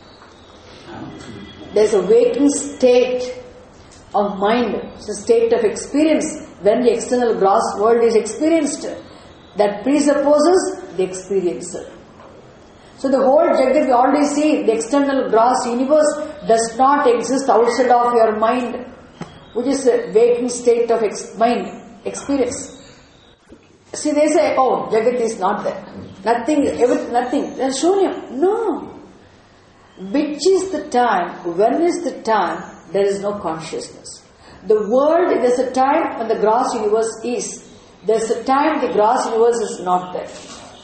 There's a waking state of mind. It's a state of experience. When the external gross world is experienced, that presupposes the experiencer. So the whole Jagat we already see, the external gross universe does not exist outside of your mind, which is a waking state of ex- mind, experience. See, they say, oh, Jagat is not there. Nothing, everything, nothing. Then Shunya. No. Which is the time, when is the time, there is no consciousness. The world, there's a time when the gross universe is. There's a time the gross universe is not there.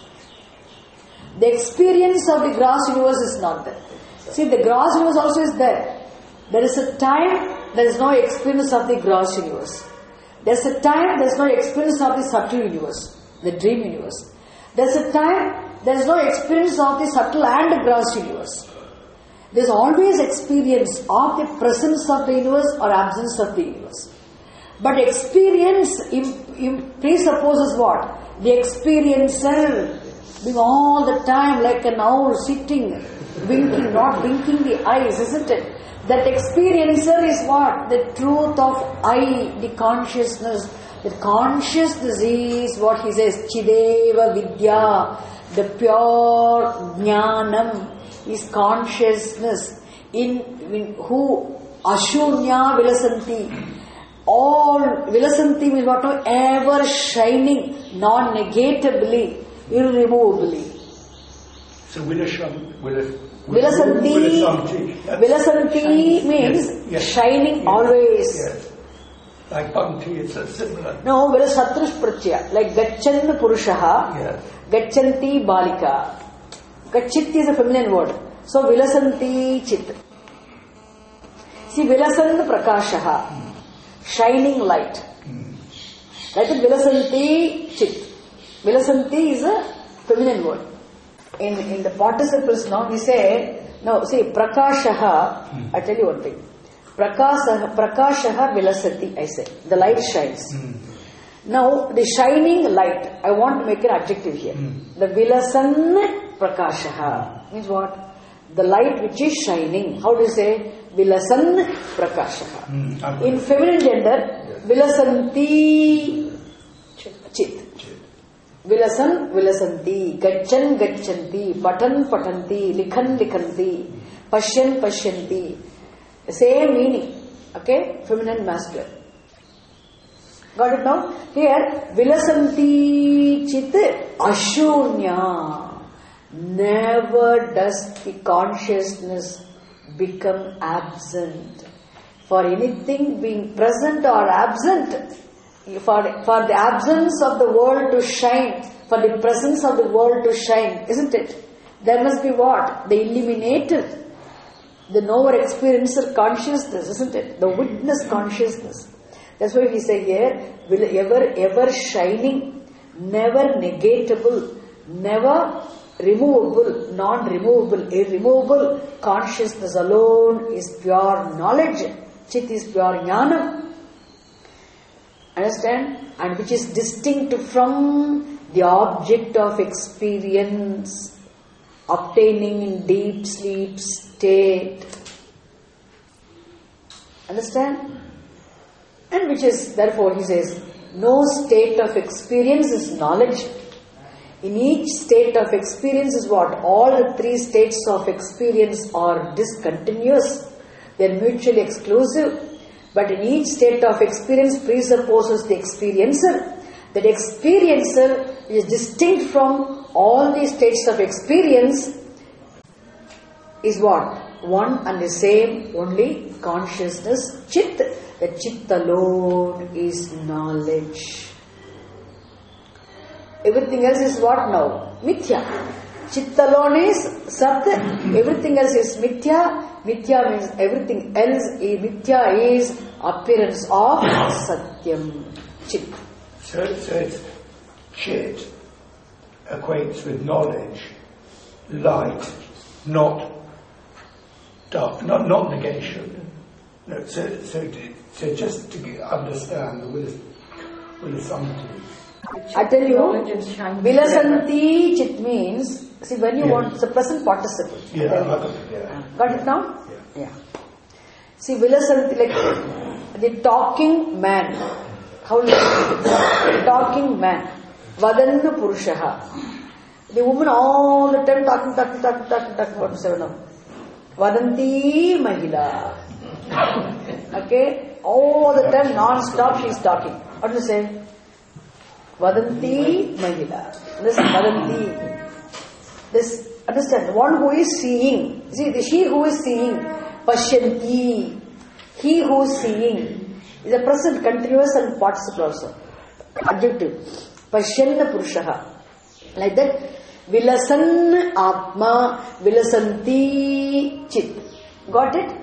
The experience of the gross universe is not there. See, the gross universe also is there. There is a time, there is no experience of the gross universe. There's a time, there is no experience of the subtle universe, the dream universe. There's a time, there is no experience of the subtle and the gross universe. There's always experience of the presence of the universe or absence of the universe. But experience im- im- presupposes what? The experiencer being all the time like an owl sitting, winking, not winking the eyes, isn't it? That experiencer is what? The truth of I, the consciousness. The consciousness is what he says, Chideva Vidya, the pure Jnanam is consciousness in, in who Ashunya Vilasanti. All Vilasanti means what? Ever shining, non-negatably, irremovably. So Vilasham, Vilas, Vilasanti, Vilasanti means yes, yes, shining yes, always. Yes. Like Bhakti, it's a similar. No, Vilasatrush Pratyaya, like Gachan Purushaha, Yes. Gachanti Balika. Gachit is a feminine word. So Vilasanti Chit. See, Vilasan Prakashaha, shining light. Mm. That is Vilasanti Chit. Vilasanti is a feminine word. In in the participles now we say, now see, Prakashaha, mm. I tell you one thing. Prakashaha, Prakashaha Vilasati, I say. The light shines. Mm. Now, the shining light, I want to make an adjective here. Mm. The Vilasan Prakashaha means what? The light which is shining. How do you say? Vilasan Prakashaha. Mm. In feminine gender, yes. Vilasanti Chit. Vilasan Vilasanti. Gachan Gachanti. Patan Patanti. Likhan Likhanti. Pashyan Pashyanti. Same meaning. Okay? Feminine, masculine. Got it now? Here, Vilasanti Chit Ashunya. Never does the consciousness become absent. For anything being present or absent, for, for the absence of the world to shine, for the presence of the world to shine, isn't it? There must be what? The illuminated, the knower experiencer consciousness, isn't it? The witness consciousness. That's why we say here, will ever, ever shining, never negatable, never removable, non-removable, irremovable consciousness alone is pure knowledge. Chit is pure jnanam. Understand? And which is distinct from the object of experience, obtaining in deep sleep state. Understand? And which is, therefore, he says, no state of experience is knowledge. In each state of experience is what? All the three states of experience are discontinuous. They are mutually exclusive. But in each state of experience presupposes the experiencer. That experiencer is distinct from all the states of experience is what? One and the same, only consciousness, Chit. The Chit alone is knowledge. Everything else is what now? Mithya. Chit alone is Sat. Everything else is Mithya. Mithya means everything else is Mithya is appearance of Satyam. Chit. So, so it's Chit equates with knowledge, light, not dark, not, not negation. No, so, so, so just to understand the Vilas, Vilasanti. I tell you, Vilasanti Chit means, see when you yeah. want, it's a present participle. Yeah, got it, yeah. Got it now? Yeah. yeah. See, Vilasanti, like the talking man. How do you the talking man. Vadanna Purushaha. The woman all the time talking, talking, talking, talking, talking about seven of them. Vadanti Mahila. Okay? All the time, non-stop, she is talking. What do you say? Vadanti Mahila. This Vadanti. This, understand, one who is seeing. See, the she who is seeing. Pashyanti. He who is seeing. Is a present, continuous and participle also. Adjective. Pashyanna Purushaha. Like that. Vilasan Atma. Vilasanti Chit. Got it?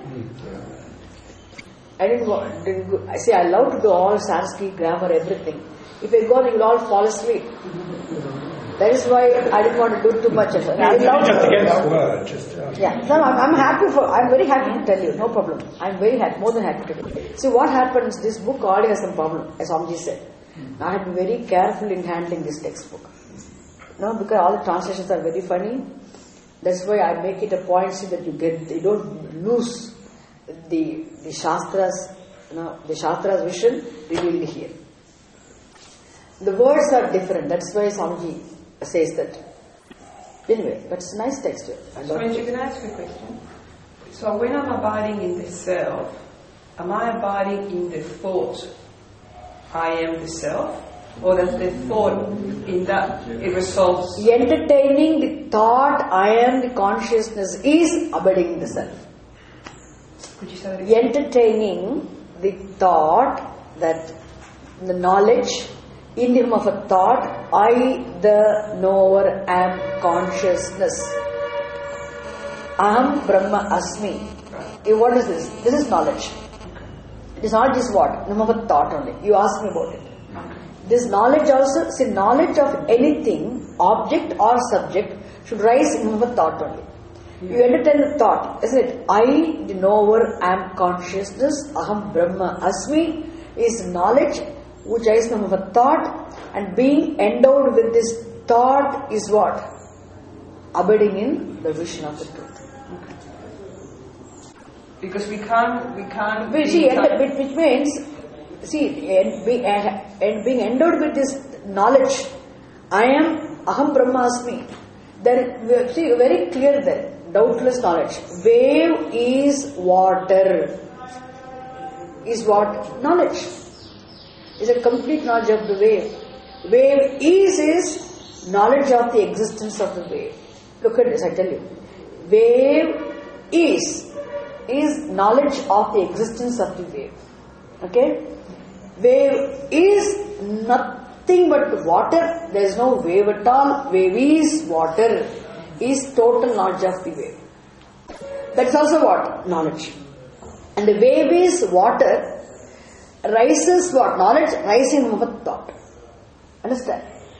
I didn't go, didn't go. I say I love to do all Sanskrit, grammar, everything. If I go, you will all fall asleep. That is why I didn't want to do too much of it. I love just to get that word. Just to yeah, no, I'm, I'm happy for. I'm very happy to tell you. No problem. I'm very happy, more than happy to do. See what happens. This book already has some problem, as Swamiji said. I have been very careful in handling this textbook. No, because all the translations are very funny. That's why I make it a point so that you get, you don't lose the the Shastras, you know, the Shastras vision revealed here. The words are different. That's why Swamiji says that. Anyway, but it's a nice text. Swamiji, can I ask you a question? So when I'm abiding in the self, am I abiding in the thought, I am the self? Or that the thought in that it resolves? Entertaining the thought, I am the consciousness is abiding in the self. Could you say that again? Entertaining the thought that the knowledge in the form of a thought, I, the knower, am consciousness. Aham Brahma Asmi. Okay, what is this? This is knowledge. It is not just what? In the form of a thought only. You ask me about it. this knowledge also, see, knowledge of anything, object or subject, should rise in our thought only. You entertain the thought, isn't it? I, the knower, am consciousness, aham brahma asmi, is knowledge which arises from our thought, and being endowed with this thought is what? Abiding in the vision of the truth. Because we can't, we can't. Which, see, which, which means, see, and, be, and being endowed with this knowledge, I am aham brahma asmi. Then, see, very clear there. Doubtless knowledge. Wave is water. Is what? Knowledge. Is a complete knowledge of the wave. Wave is is knowledge of the existence of the wave. Look at this, I tell you. Wave is is knowledge of the existence of the wave. Okay? Wave is nothing but water. There is no wave at all. Wave is water. Is total knowledge of the wave. That's also what? Knowledge. And the wave is water, rises what? Knowledge rising above thought. Understand?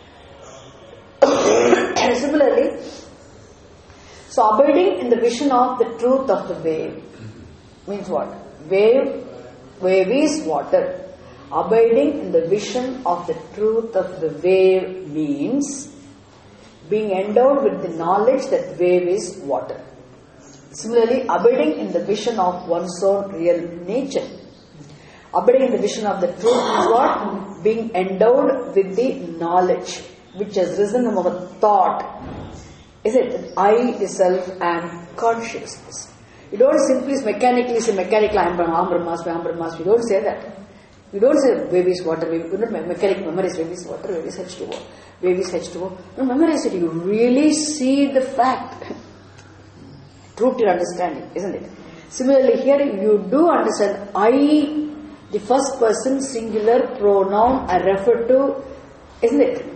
And similarly, so abiding in the vision of the truth of the wave means what? Wave, wave is water. Abiding in the vision of the truth of the wave means being endowed with the knowledge that wave is water. Similarly, abiding in the vision of one's own real nature. Abiding in the vision of the truth is what? Being endowed with the knowledge which has risen from our thought. Is it that I, the self, am consciousness? You don't simply mechanically say mechanically I am Brahmasmi, I am Brahmasmi. You don't say that. You don't say wave is water, wave, you don't mechanic memorize wave is water, wave is H two O. Wave is H two O. No, memorize it. You really see the fact. True to your understanding, isn't it? Similarly, here you do understand I, the first person singular pronoun I refer to, isn't it?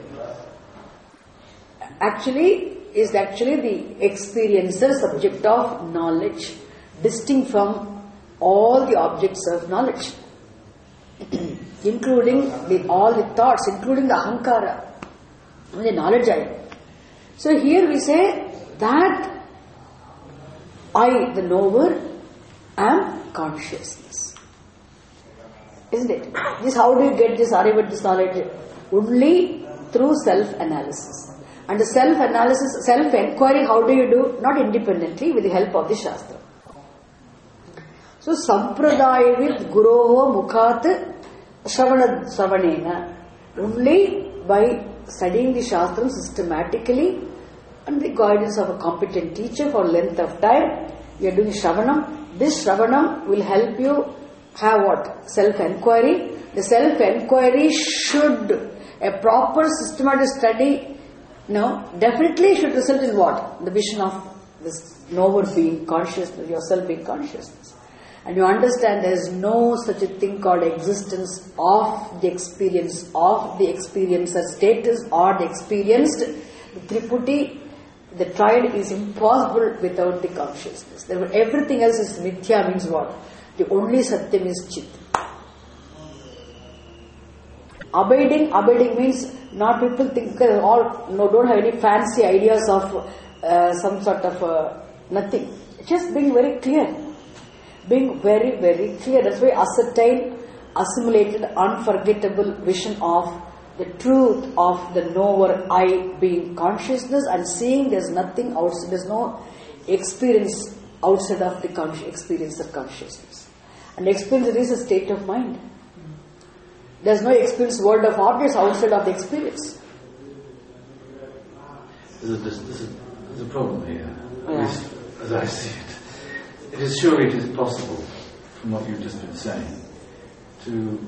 Actually, is actually the experiencer subject of knowledge, distinct from all the objects of knowledge, including the, all the thoughts, including the ahankara. The knowledge I am. So here we say that I, the knower, am consciousness. Isn't it? This, how do you get this, arrive at this knowledge? Only through self-analysis. And the self-analysis, self-enquiry, how do you do? Not independently, with the help of the Shastra. So, sampradaya with guroho mukhat shravana sravanena. Only by studying the Shastra systematically and the guidance of a competent teacher for length of time, you are doing Shravanam. This Shravanam will help you have what? Self-enquiry. The self-enquiry should, a proper systematic study, no, definitely should result in what? The vision of this knower being consciousness, yourself being consciousness. And you understand there is no such a thing called existence of the experience, of the experiencer status or the experienced. The Triputi, the triad is impossible without the consciousness. Therefore, everything else is mithya, means what? The only satyam is chit. Abiding, abiding means not people think uh, all, no, don't have any fancy ideas of uh, some sort of uh, nothing. Just being very clear. Being very, very clear. That's why ascertain, assimilated, unforgettable vision of the truth of the knower I being consciousness and seeing there's nothing outside, there's no experience outside of the consci- experience of consciousness. And experience is a state of mind. There's no experience world of objects outside of the experience. There's a, there's a, there's a problem here, Yeah. at least as I see it. It is surely it is possible, from what you've just been saying, to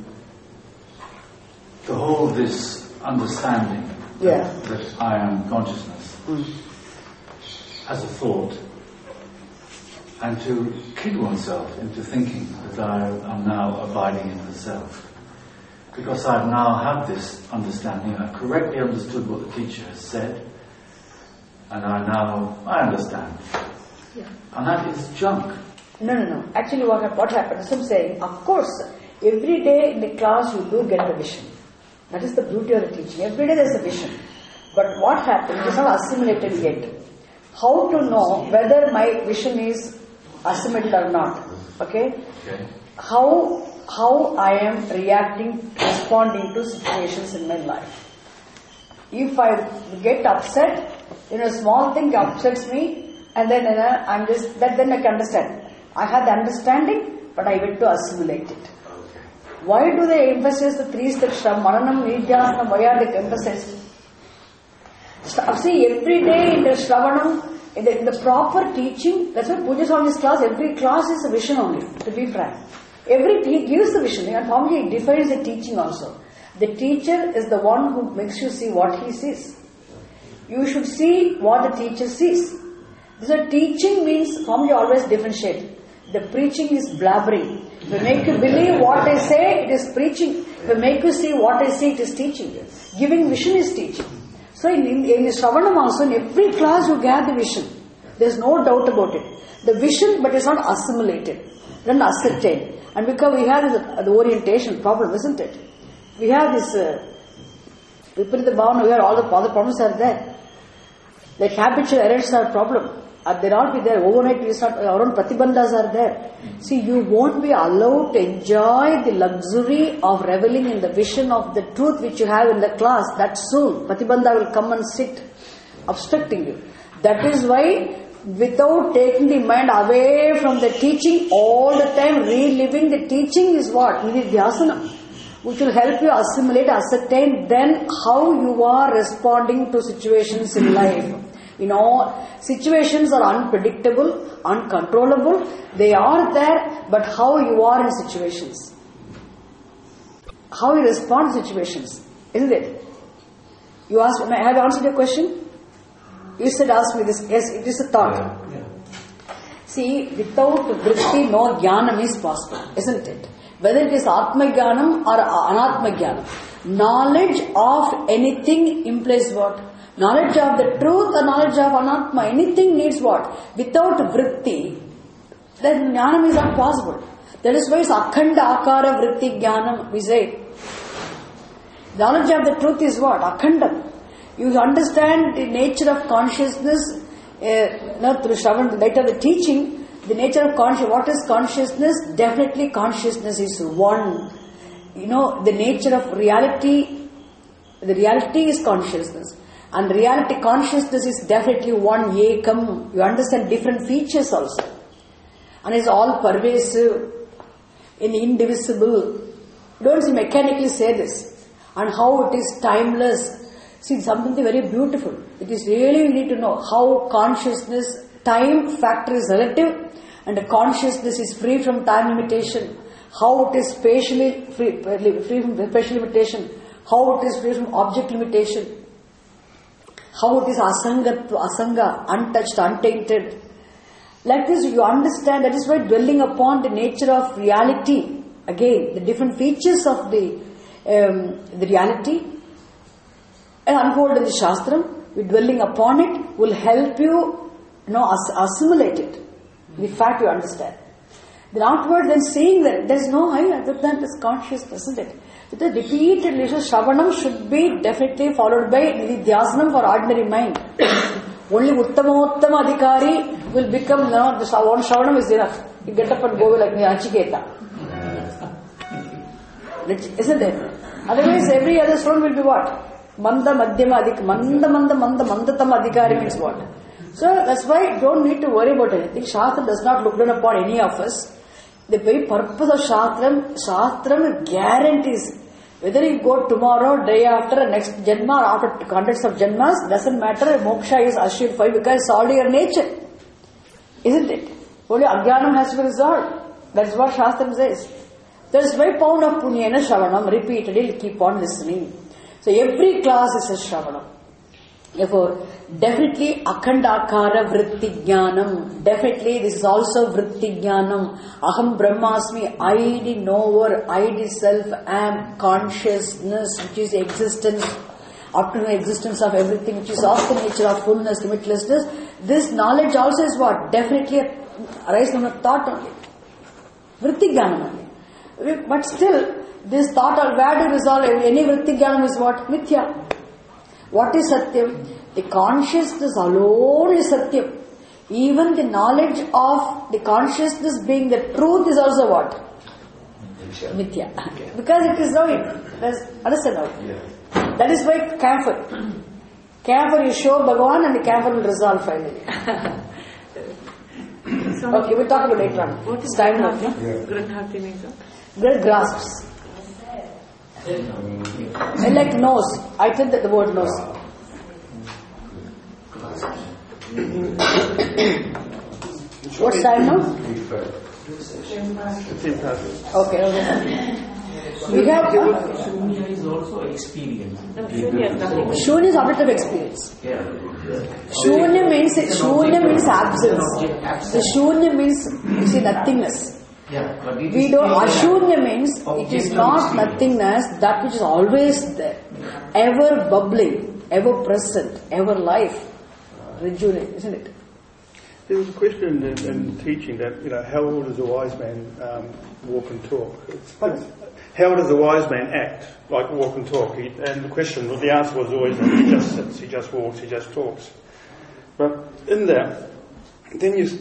to hold this understanding Yeah. that, that I am consciousness Mm. as a thought, and to kid oneself into thinking that I am now abiding in the self. Because I've now had this understanding, I've correctly understood what the teacher has said, and I now, I understand. Yeah. And that is junk. No, no, no. Actually, what, what happens, I'm saying, of course, every day in the class you do get the vision. That is the beauty of the teaching. Every day there is a vision. But what happens, it is not assimilated yet. How to know whether my vision is assimilated or not? Okay? Okay. How, how I am reacting, responding to situations in my life. If I get upset, you know, a small thing upsets me, and then you know, I'm just, that then I can understand. I have the understanding, but I went to assimilate it. Why do they emphasize the three steps? Maranam, Nidhyasana, why are they emphasized? See, every day in the Shravanam, in the, in the proper teaching, that's why Puja Swami's class, every class is a vision only, to be frank. Every, he gives the vision, and how he defines the teaching also. The teacher is the one who makes you see what he sees. You should see what the teacher sees. So teaching means, Swamiji always differentiate. The preaching is blabbering. If I make you believe what I say, it is preaching. If I make you see what I say, it is teaching. Giving vision is teaching. So in, in, in Shravanam also, in every class you get the vision. There is no doubt about it. The vision, but it's not assimilated. Then ascertained. And because we have the, the orientation problem, isn't it? We have this, uh, Viparita Bhavana, where all the, all the problems are there. Like habitual errors are a problem. Uh, they not be there. Overnight we start, our own pratibandhas are there. See, you won't be allowed to enjoy the luxury of reveling in the vision of the truth which you have in the class that soon. Pratibandha will come and sit, obstructing you. That is why, without taking the mind away from the teaching, all the time reliving the teaching is what? Nidhyasana, which will help you assimilate, ascertain then how you are responding to situations in life. You know, situations are unpredictable, uncontrollable. They are there, but how you are in situations. How you respond to situations, isn't it? You asked, have I answered your question? You said ask me this. Yes, it is a thought. Yeah. Yeah. See, without vritti, no jnanam is possible, isn't it? Whether it is Atma Jnanam or Anatma Jnanam. Knowledge of anything implies what? Knowledge of the truth or knowledge of Anatma. Anything needs what? Without vritti, then Jnanam is not possible. That is why it's Akhanda Akara Vritti Jnanam, we say. Knowledge of the truth is what? Akhanda. You understand the nature of consciousness, uh, not through Shravan, later the teaching, the nature of consciousness. What is consciousness? Definitely consciousness is one. You know, the nature of reality, the reality is consciousness. And reality, consciousness is definitely one, ekam. You understand different features also. And it's all pervasive, indivisible. You don't mechanically say this. And how it is timeless. See, something very beautiful. It is really, you need to know how consciousness, time factor is relative, and the consciousness is free from time limitation. How it is spatially free, free from spatial limitation. How it is free from object limitation. How it is asanga to asanga, untouched, untainted. Like this, you understand. That is why dwelling upon the nature of reality, again, the different features of the um, the reality, and unfold in the Shastram, we dwelling upon it will help you, you know, ass- assimilate it. The fact you understand. Then afterwards, then saying that there is no higher other than this consciousness, isn't it? The repeatedly, so Shravanam should be definitely followed by Nidhyasanam for ordinary mind. Only Uttama-Uttama Adhikari will become, you know, the one Shravanam is enough. You get up and go like Nachiketa. Isn't it? Otherwise, every other stone will be what? Manda Madhyama Adhikari. Manda Manda Manda Mandatama Adhikari means what? So that's why you don't need to worry about anything. Shastra does not look down upon any of us. The very purpose of Shastram, Shastram guarantees whether you go tomorrow, day after, next Janma, or after hundreds of Janmas, doesn't matter. Moksha is assured for you because it's already your nature. Isn't it? Only Ajnanam has to be resolved. That's what Shastram says. There's why pound of Punyena Shravanam, repeatedly keep on listening. So every class is a Shravanam. Therefore, definitely Akhandakara Vritti Jnanam. Definitely this is also Vritti Jnanam. Aham Brahmasmi, I, the knower, I, the self, am consciousness, which is existence, up to the existence of everything, which is of the nature of fullness, limitlessness. This knowledge also is what? Definitely arises from a thought only. Vritti Jnanam only. But still, This thought or where to resolve any vritti jnanam is what? Mithya. What is Satyam? The consciousness alone is Satyam. Even the knowledge of the consciousness being the truth is also what? Mithya. Because it is knowing. Understand now? Yeah. That is why camphor. Camphor you show Bhagavan and the camphor will resolve finally. So okay, we'll talk about it later on. What is time now? Granhati means? Great grasps. I like nose. I think that the word nose. What's time now? Okay, okay. We have uh, Shunya is also experience. No, Shunya is nothing. Shunya is object of experience. Yeah. Shunya means Shunya means absence. The Shunya means you see nothingness. Yeah, but it We is don't. still Ashunya an means it object is of not experience. nothingness, that which is always there, ever bubbling, ever present, ever life, rejuvenate, isn't it? There was a question in, in teaching that, you know, how does a wise man um, walk and talk? It's, it's, how does a wise man act, like walk and talk? He, and the question, the answer was always that he just sits, he just walks, he just talks. But in that, then you,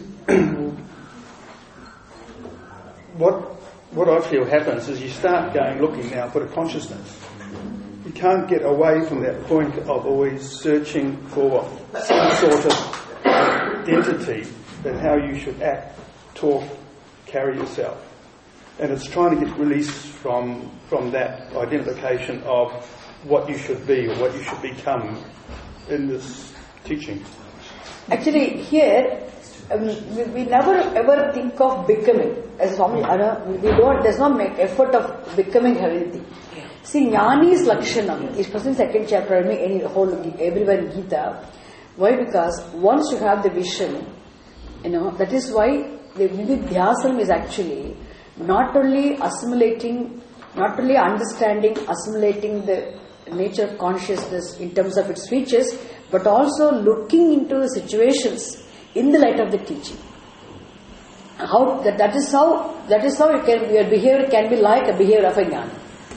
what what I feel happens is you start going looking now for the consciousness. You can't get away from that point of always searching for some sort of identity and how you should act, talk, carry yourself. And it's trying to get released from from that identification of what you should be or what you should become in this teaching. Actually, here um, we, we never ever think of becoming. As Swami, uh, we don't. Does not make effort of becoming anything. See, Jnani's Lakshanam is present in second chapter. I mean, any whole everywhere in Gita. Why? Because once you have the vision, you know, that is why the Nididhyasam is actually not only assimilating, not only understanding, assimilating the nature of consciousness in terms of its features, but also looking into the situations in the light of the teaching. How that, that is how that is how you can, your behavior can be like a behavior of a jnana.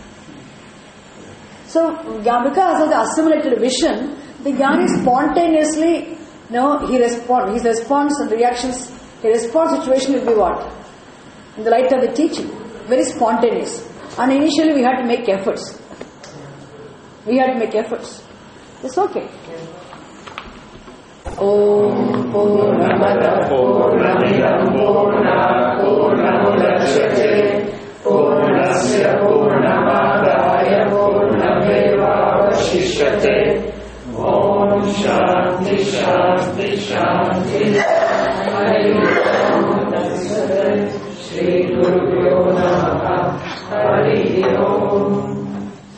So, because of the assimilated vision, the jnani spontaneously, you know, he responds, his response and reactions, his response situation will be what? In the light of the teaching. Very spontaneous. And initially we had to make efforts. We had to make efforts. It's okay. Om Purnamada Purnamidam Purna Purnamudachyate Purnasya Purnamadaya Purnameva Vashishyate. Om Shanti Shanti Shanti. Hari Om Shri Guru Namaha. Hari Om.